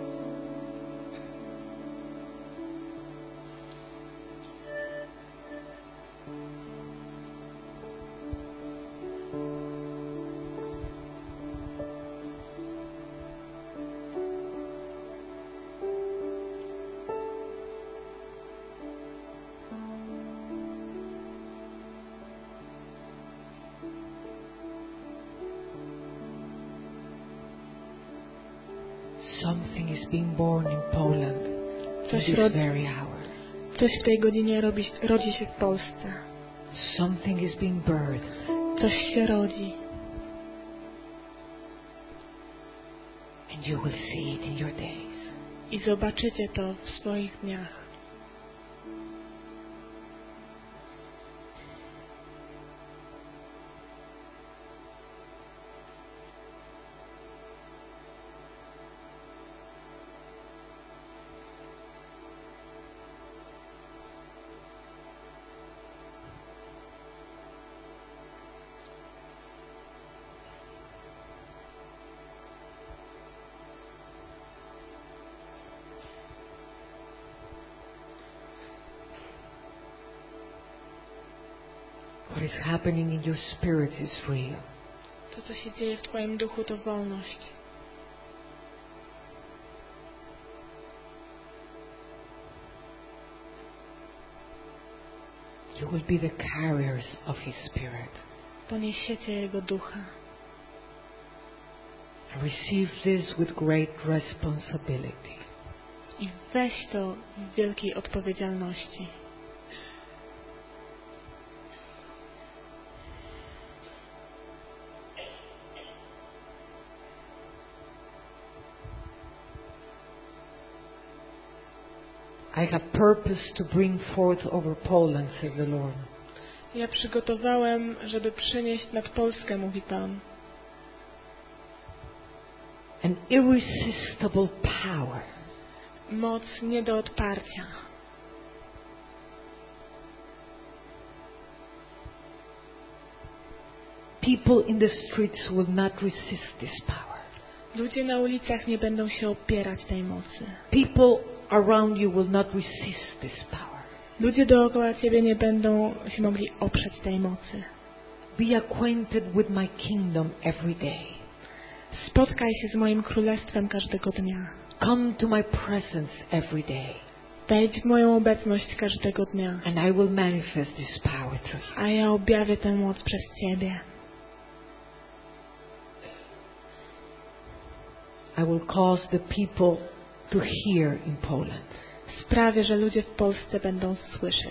Something is being born in Poland in Coś, this very hour. coś w tej godzinie rodzi się w Polsce. Something is being birthed. Coś się rodzi. And you will see it in your days. I zobaczycie to w swoich dniach. What is happening in your spirit is real. To, co się dzieje w Twoim duchu, to wolność. You will be the carriers of His Spirit. Poniesiecie Jego ducha. Receive this with great responsibility. I weź to w wielkiej odpowiedzialności. I have purpose to bring forth over Poland, says the Lord. Ja przygotowałem, żeby przynieść nad Polskę, mówi Pan. An irresistible power. Moc nie do odparcia. People in the streets will not resist this power. Ludzie na ulicach nie będą się opierać tej mocy. People around you will not resist this power. Ludzie dookoła Ciebie nie będą się mogli oprzeć tej mocy. Be acquainted with my kingdom every day. Spotkaj się z moim królestwem każdego dnia. Come to my presence every day. Wejdź w moją obecność każdego dnia. And I will manifest this power through you. A ja objawię tę moc przez Ciebie. I will cause the people to hear in Poland. Sprawię, że ludzie w Polsce będą słyszeć.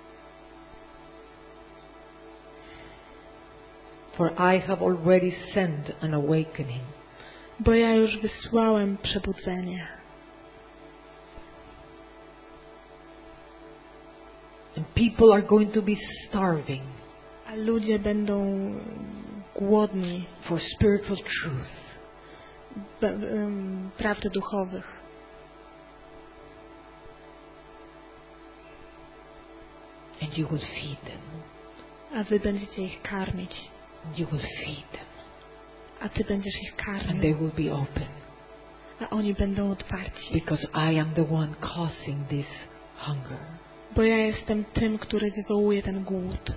For I have already sent an awakening. Bo ja już wysłałem przebudzenie. And people are going to be starving A ludzie będą głodni for spiritual truth. Prawd duchowych. And you will feed them. A Wy będziecie ich karmić. And you will feed them. A Ty będziesz ich And they karmił. will be open. A oni będą otwarci. Because I am the one causing this hunger. Bo ja jestem tym, który wywołuje ten głód.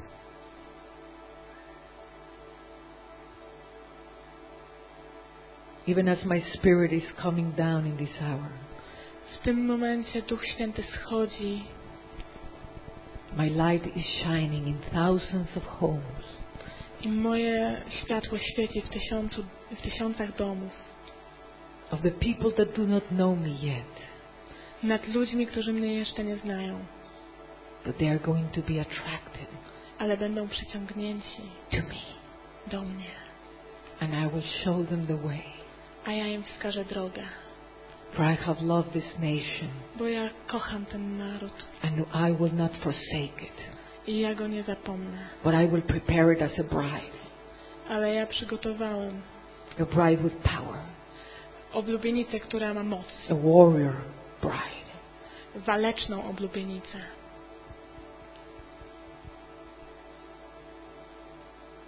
Even as my spirit is coming down in this hour, W tym momencie Duch Święty schodzi my light is shining in thousands of homes. i moje światło świeci w tysiącach domów. Of the people that do not know me yet, Nad ludźmi, którzy mnie jeszcze nie znają. but they are going to be attracted Ale będą przyciągnięci to me. do mnie. And I will show them the way. A ja im wskażę drogę. For I have loved this nation, Bo ja kocham ten naród. and I will not forsake it. I ja go nie zapomnę. But I will prepare it as a bride. Ale ja przygotowałem A bride with power. oblubienicę, która ma moc. A warrior bride. Waleczną oblubienicę.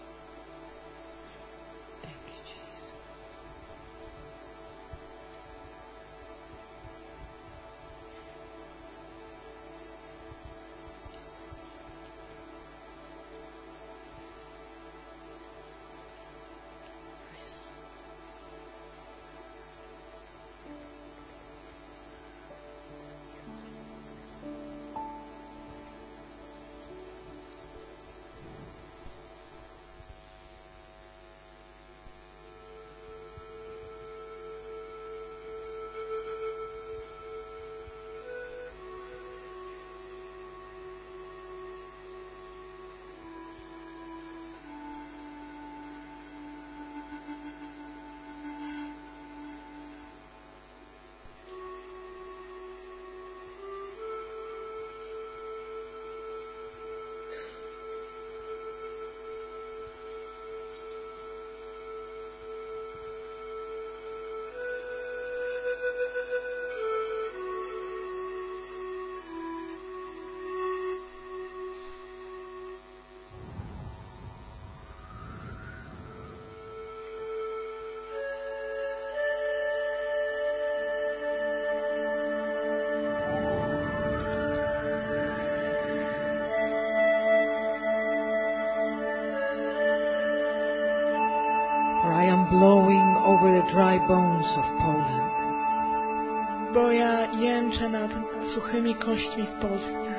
For I am blowing over the dry bones of Poland. Bo ja jęczę nad suchymi kośćmi w Polsce.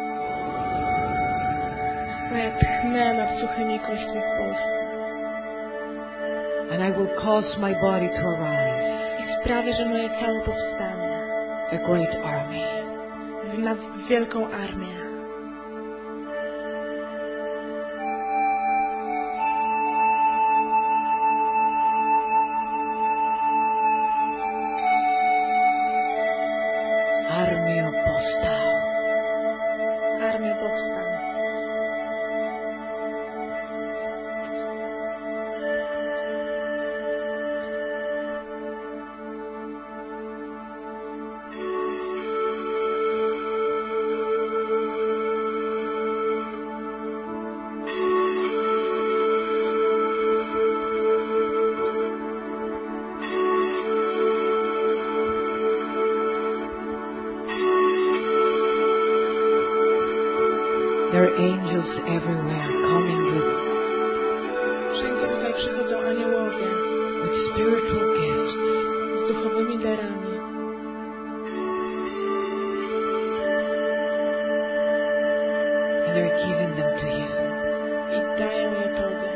Bo ja tchnę nad suchymi kośćmi w Polsce. And I will cause my body to arise. I sprawię, że moje ciało powstanie. A great army. Na wielką armię. Armio powstań. Armia powstań. There are angels everywhere coming Wszędzie tutaj przychodzą aniołowie with spiritual gifts. z duchowymi darami. And they're giving them to you. I dają je Tobie.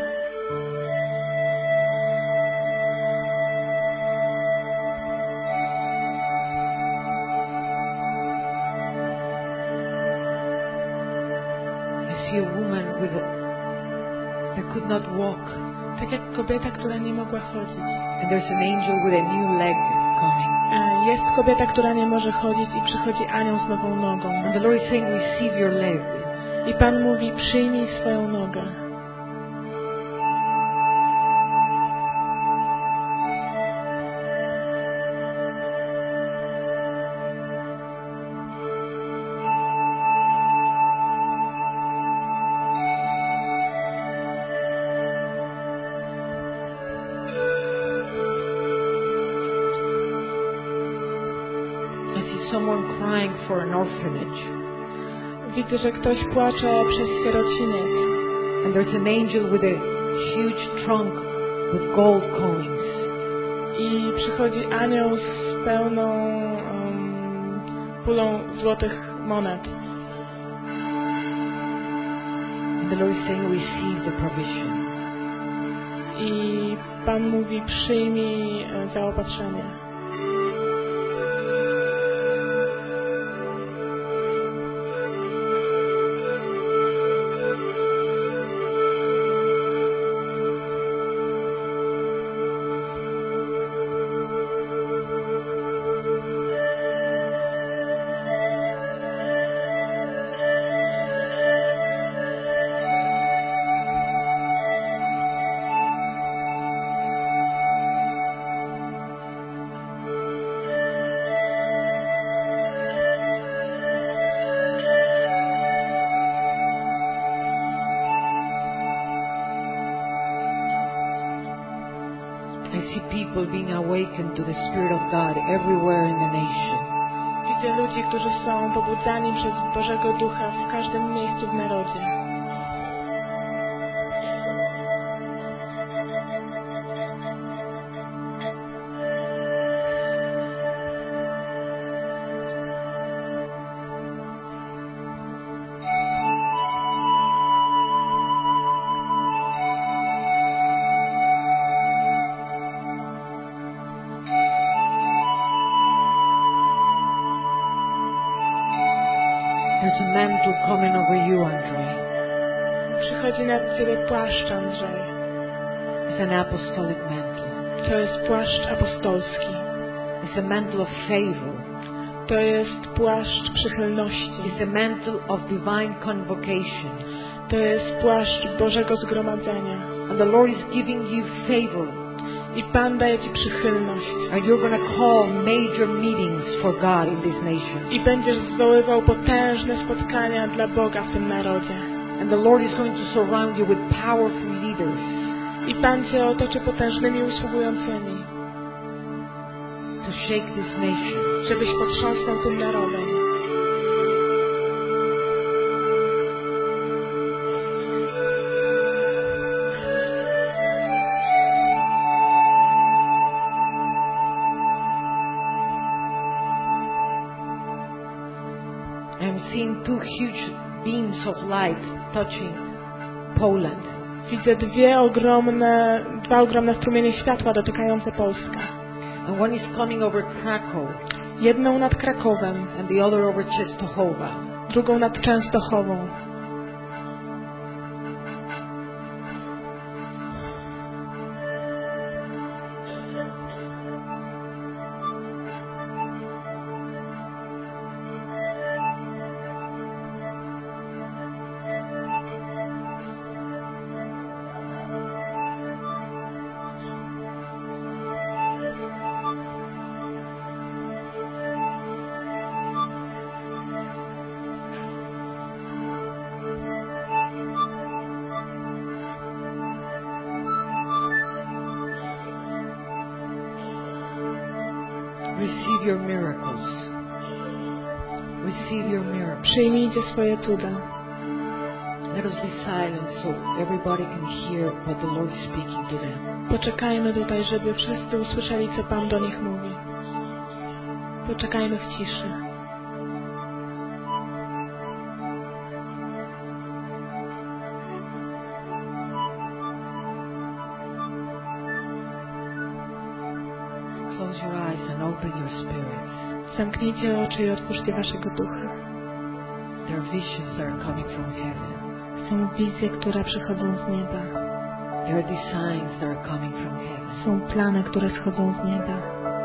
I see a woman that could not walk. Tak jak kobieta, która nie mogła chodzić. And there's an angel with a new leg coming. Jest kobieta, która nie może chodzić i przychodzi anioł z nową nogą. And the Lord is saying, receive your leg. I Pan mówi, przyjmij swoją nogę. I see someone crying for an orphanage. Widzę, że ktoś płacze przez sierociniec. And there's an angel with a huge trunk with gold coins. I przychodzi anioł z pełną pulą złotych monet. And the Lord is saying, receive the provision. I Pan mówi, przyjmij zaopatrzenie. I see people being awakened to the Spirit of God everywhere in the nation. Widzę ludzi, którzy są pobudzani przez Bożego Ducha w każdym miejscu w narodzie. There's a mantle coming over you, Andrei. Przychodzi nad Ciebie płaszcz, Andrzej. It's an apostolic mantle. To jest płaszcz apostolski. It's a mantle of favor. To jest płaszcz przychylności. It's a mantle of divine convocation. To jest płaszcz Bożego Zgromadzenia. And the Lord is giving you favor. I Pan daje Ci przychylność. And you're going to call major meetings for God in this nation. I będziesz zwoływał potężne spotkania dla Boga w tym narodzie. And the Lord is going to surround you with powerful leaders. I Pan Cię otoczy potężnymi usługującymi. To shake this nation. Żebyś potrząsnął tym narodem. seen two huge beams of light touching Poland. Widzę dwa ogromne strumienie światła dotykające Polskę. And one is coming over Krakow, Jedną nad Krakowem, and the other over Częstochowa. drugą nad Częstochową. Receive your miracles. Receive your miracles. Przyjmijcie swoje cuda. Let us be silent so everybody can hear what the Lord is speaking to them. Poczekajmy tutaj, żeby wszyscy usłyszeli, co Pan do nich mówi. Poczekajmy w ciszy. Close your eyes and open your spirits. Zamknijcie oczy i otwórzcie waszego ducha. There are visions that are coming from heaven. Są wizje, które przychodzą z nieba. There are designs that are coming from heaven. Są plany, które schodzą z nieba.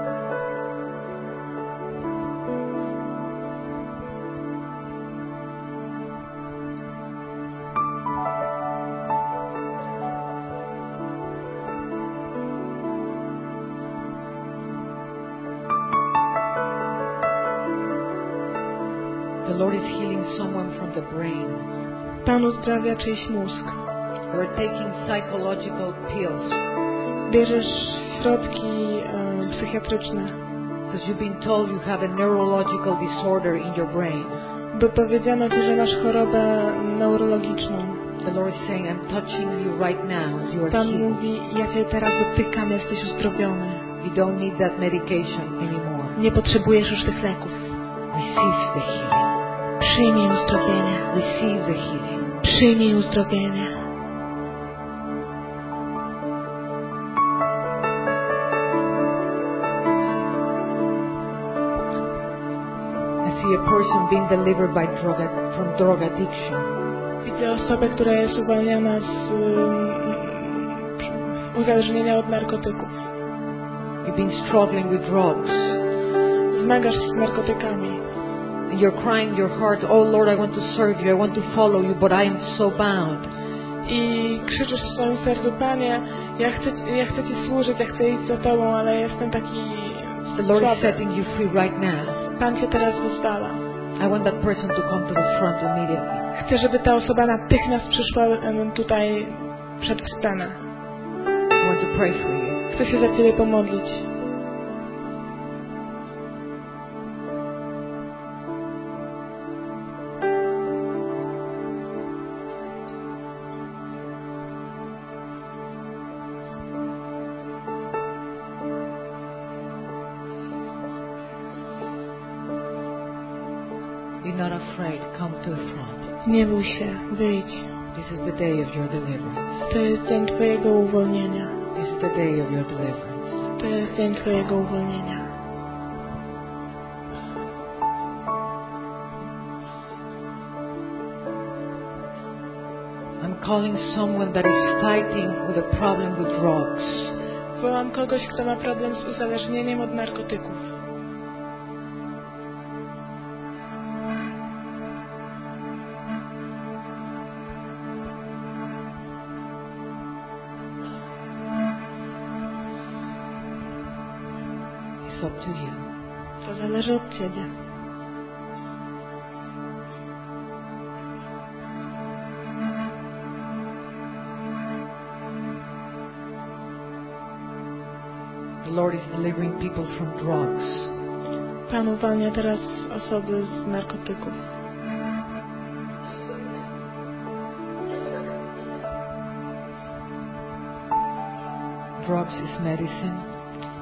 The Lord is healing someone from the brain. Pan uzdrawia czyjś mózg. You are taking psychological pills Bierzesz środki psychiatryczne. because you've been told you have a neurological disorder in your brain. Bo powiedziano ci, że masz chorobę neurologiczną. The Lord is saying, I'm touching you right now. You are Pan healed. mówi, ja cię teraz dotykam, jesteś uzdrowiony. You don't need that medication anymore. Nie potrzebujesz już tych leków. Receive the healing. Przyjmij uzdrowienie. Receive the healing. Przyjmij uzdrowienie. I see a person being delivered from drug addiction. Widzę osobę, która jest uwalniana z uzależnienia od narkotyków. You've been struggling with drugs. Zmagasz się z narkotykami. And you're crying in your heart, oh Lord, I want to serve you, I want to follow you, but I am so bound. I krzyczysz w swoim sercu, Panie, ja chcę Ci służyć, ja chcę iść za Tobą, ale jestem taki The Lord is słaby. setting you free right now. Pan Cię teraz wyzwala. I want that person to come to the front immediately. Chcę, żeby ta osoba natychmiast przyszła tutaj przed scenę. I want to pray for you. Chcę się za Ciebie pomodlić. Be not afraid, come to the front. Nie bój się, wyjdź. This is the day of your deliverance. To jest dzień Twojego uwolnienia. This is the day of your deliverance. To jest dzień Twojego uwolnienia. I'm calling someone that is fighting with a problem with drugs. Wołam kogoś, kto ma problem z uzależnieniem od narkotyków. It's up to you. To zależy od Ciebie. The Lord is delivering people from drugs. Pan uwalnia teraz osoby z narkotyków. Drugs is medicine.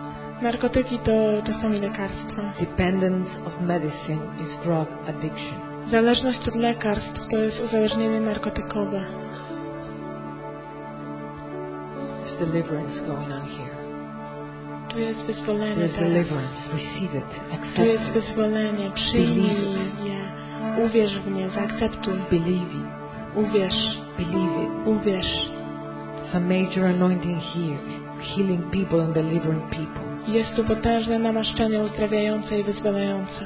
Narkotyki to czasami lekarstwa. Dependence of medicine is drug addiction. Zależność od lekarstw to jest uzależnienie narkotykowe. There's deliverance going on here. Tu jest wyzwolenie There's teraz. deliverance. Receive it. Tu jest Accept it. wyzwolenie. Przyjmij Believe je. Uwierz w nie. Zaakceptuj. Believe it. Uwierz. Believe it. Uwierz. There's a major anointing here. Healing people and delivering people. Jest tu potężne namaszczenie uzdrawiające i wyzwalające.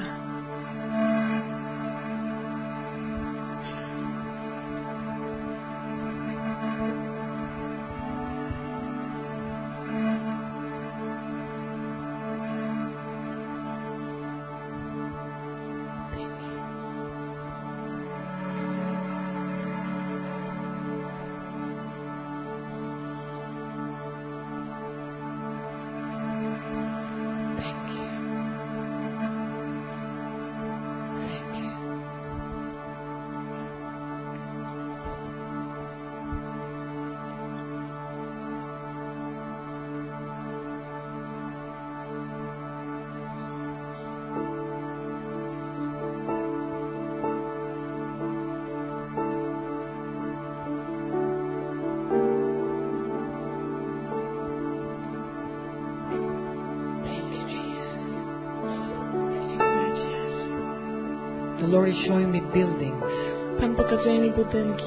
The Lord is showing me buildings. Pan pokazuje mi budynki.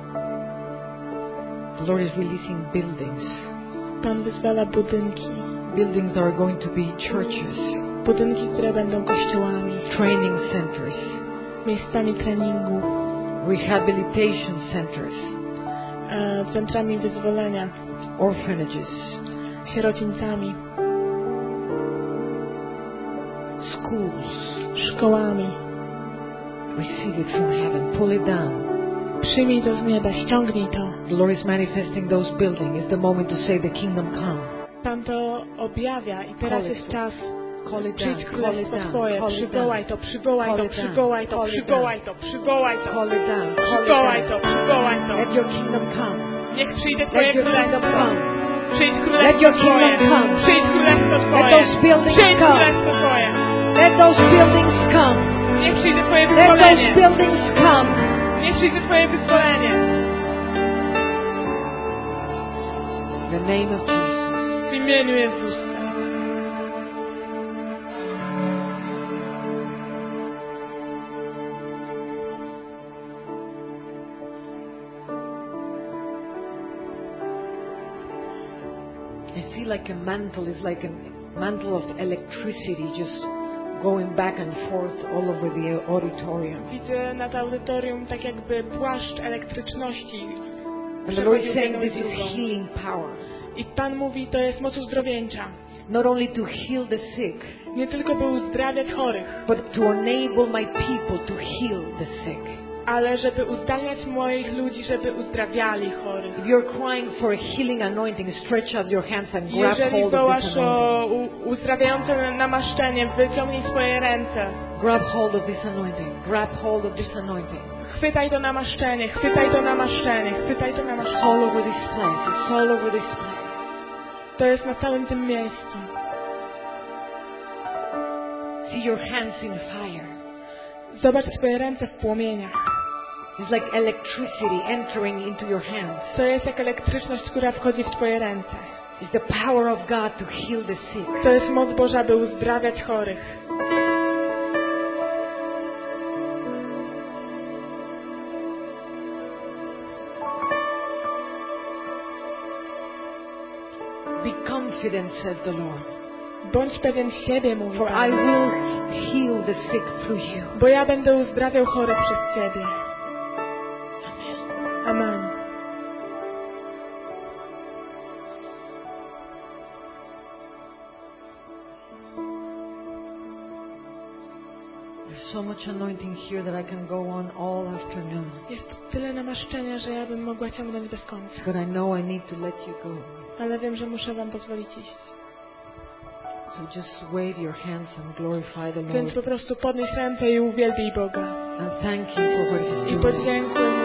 The Lord is releasing buildings. Pan wyzwala budynki. Buildings that are going to be churches, Budynki, które będą kościołami, training centers, miejscami treningu, rehabilitation centers, centrami wyzwolenia, orphanages, sierocińcami, schools. szkołami. Receive it from heaven. Pull it down. Przyjmij to z nieba, ściągnij to. The Lord is manifesting those buildings. It's the moment to say the kingdom come. Pan to objawia i teraz jest czas. Call it down. Przyjdź Call królestwo it down. Twoje, Call it przywołaj down. to, przywołaj Call to, it down. przywołaj to, Call it przywołaj down. to, przywołaj to, Call it down. Call it przywołaj down. to, przywołaj to. Let your kingdom come. Niech przyjdzie Let Twoje your kingdom królestwo. come. Przyjdź Let królestwo your Twoje. kingdom come. Przyjdź królestwo Twoje. Let those buildings Przyjdź come. królestwo Twoje. Let those buildings come. Niech przyjdzie Twoje Let those wyzwolenie. buildings come. Niech przyjdzie Twoje wyzwolenie. In the name of Jesus. W imieniu Jezusa. I see like a mantle. It's like a mantle of electricity just going back and forth all over the auditorium. Widzę nad audytorium tak jakby płaszcz elektryczności. And the Lord is przechodził saying jedną i this is drugą. healing power. I Pan mówi, to jest moc uzdrowieńcza. Not only to heal the sick, Nie tylko by uzdrawiać chorych, but to enable my people to heal the sick. ale żeby uzdalniać moich ludzi, żeby uzdrawiali chorych. If you're crying for a healing anointing, stretch out your hands and grab Jeżeli hold of wołasz this anointing. o uzdrawiające namaszczenie, wyciągnij swoje ręce. Grab hold of this anointing. Grab hold of this anointing. Chwytaj to namaszczenie, chwytaj to namaszczenie, chwytaj to It's namaszczenie. all over this place. It's all over this place. To jest na całym tym miejscu. See your hands in fire. Zobacz swoje ręce w płomieniach. It's like electricity entering into your hands. To jest jak elektryczność, która wchodzi w Twoje ręce. It's the power of God to heal the sick. To jest moc Boża, by uzdrawiać chorych. Be confident, says the Lord. Bądź pewien siebie, mówi For I Pan. will heal the sick through you. Bo ja będę uzdrawiał chorych przez Ciebie. Amen. There's so much anointing here that I can go on all afternoon. Jest tu tyle namaszczenia, że ja bym mogła ciągnąć bez końca. But I know I need to let you go. Ale wiem, że muszę Wam pozwolić iść. So just wave your hands and glorify the Więc Lord. po prostu podnieś ręce i uwielbij Boga. And thank Him for what He's I doing. podziękuj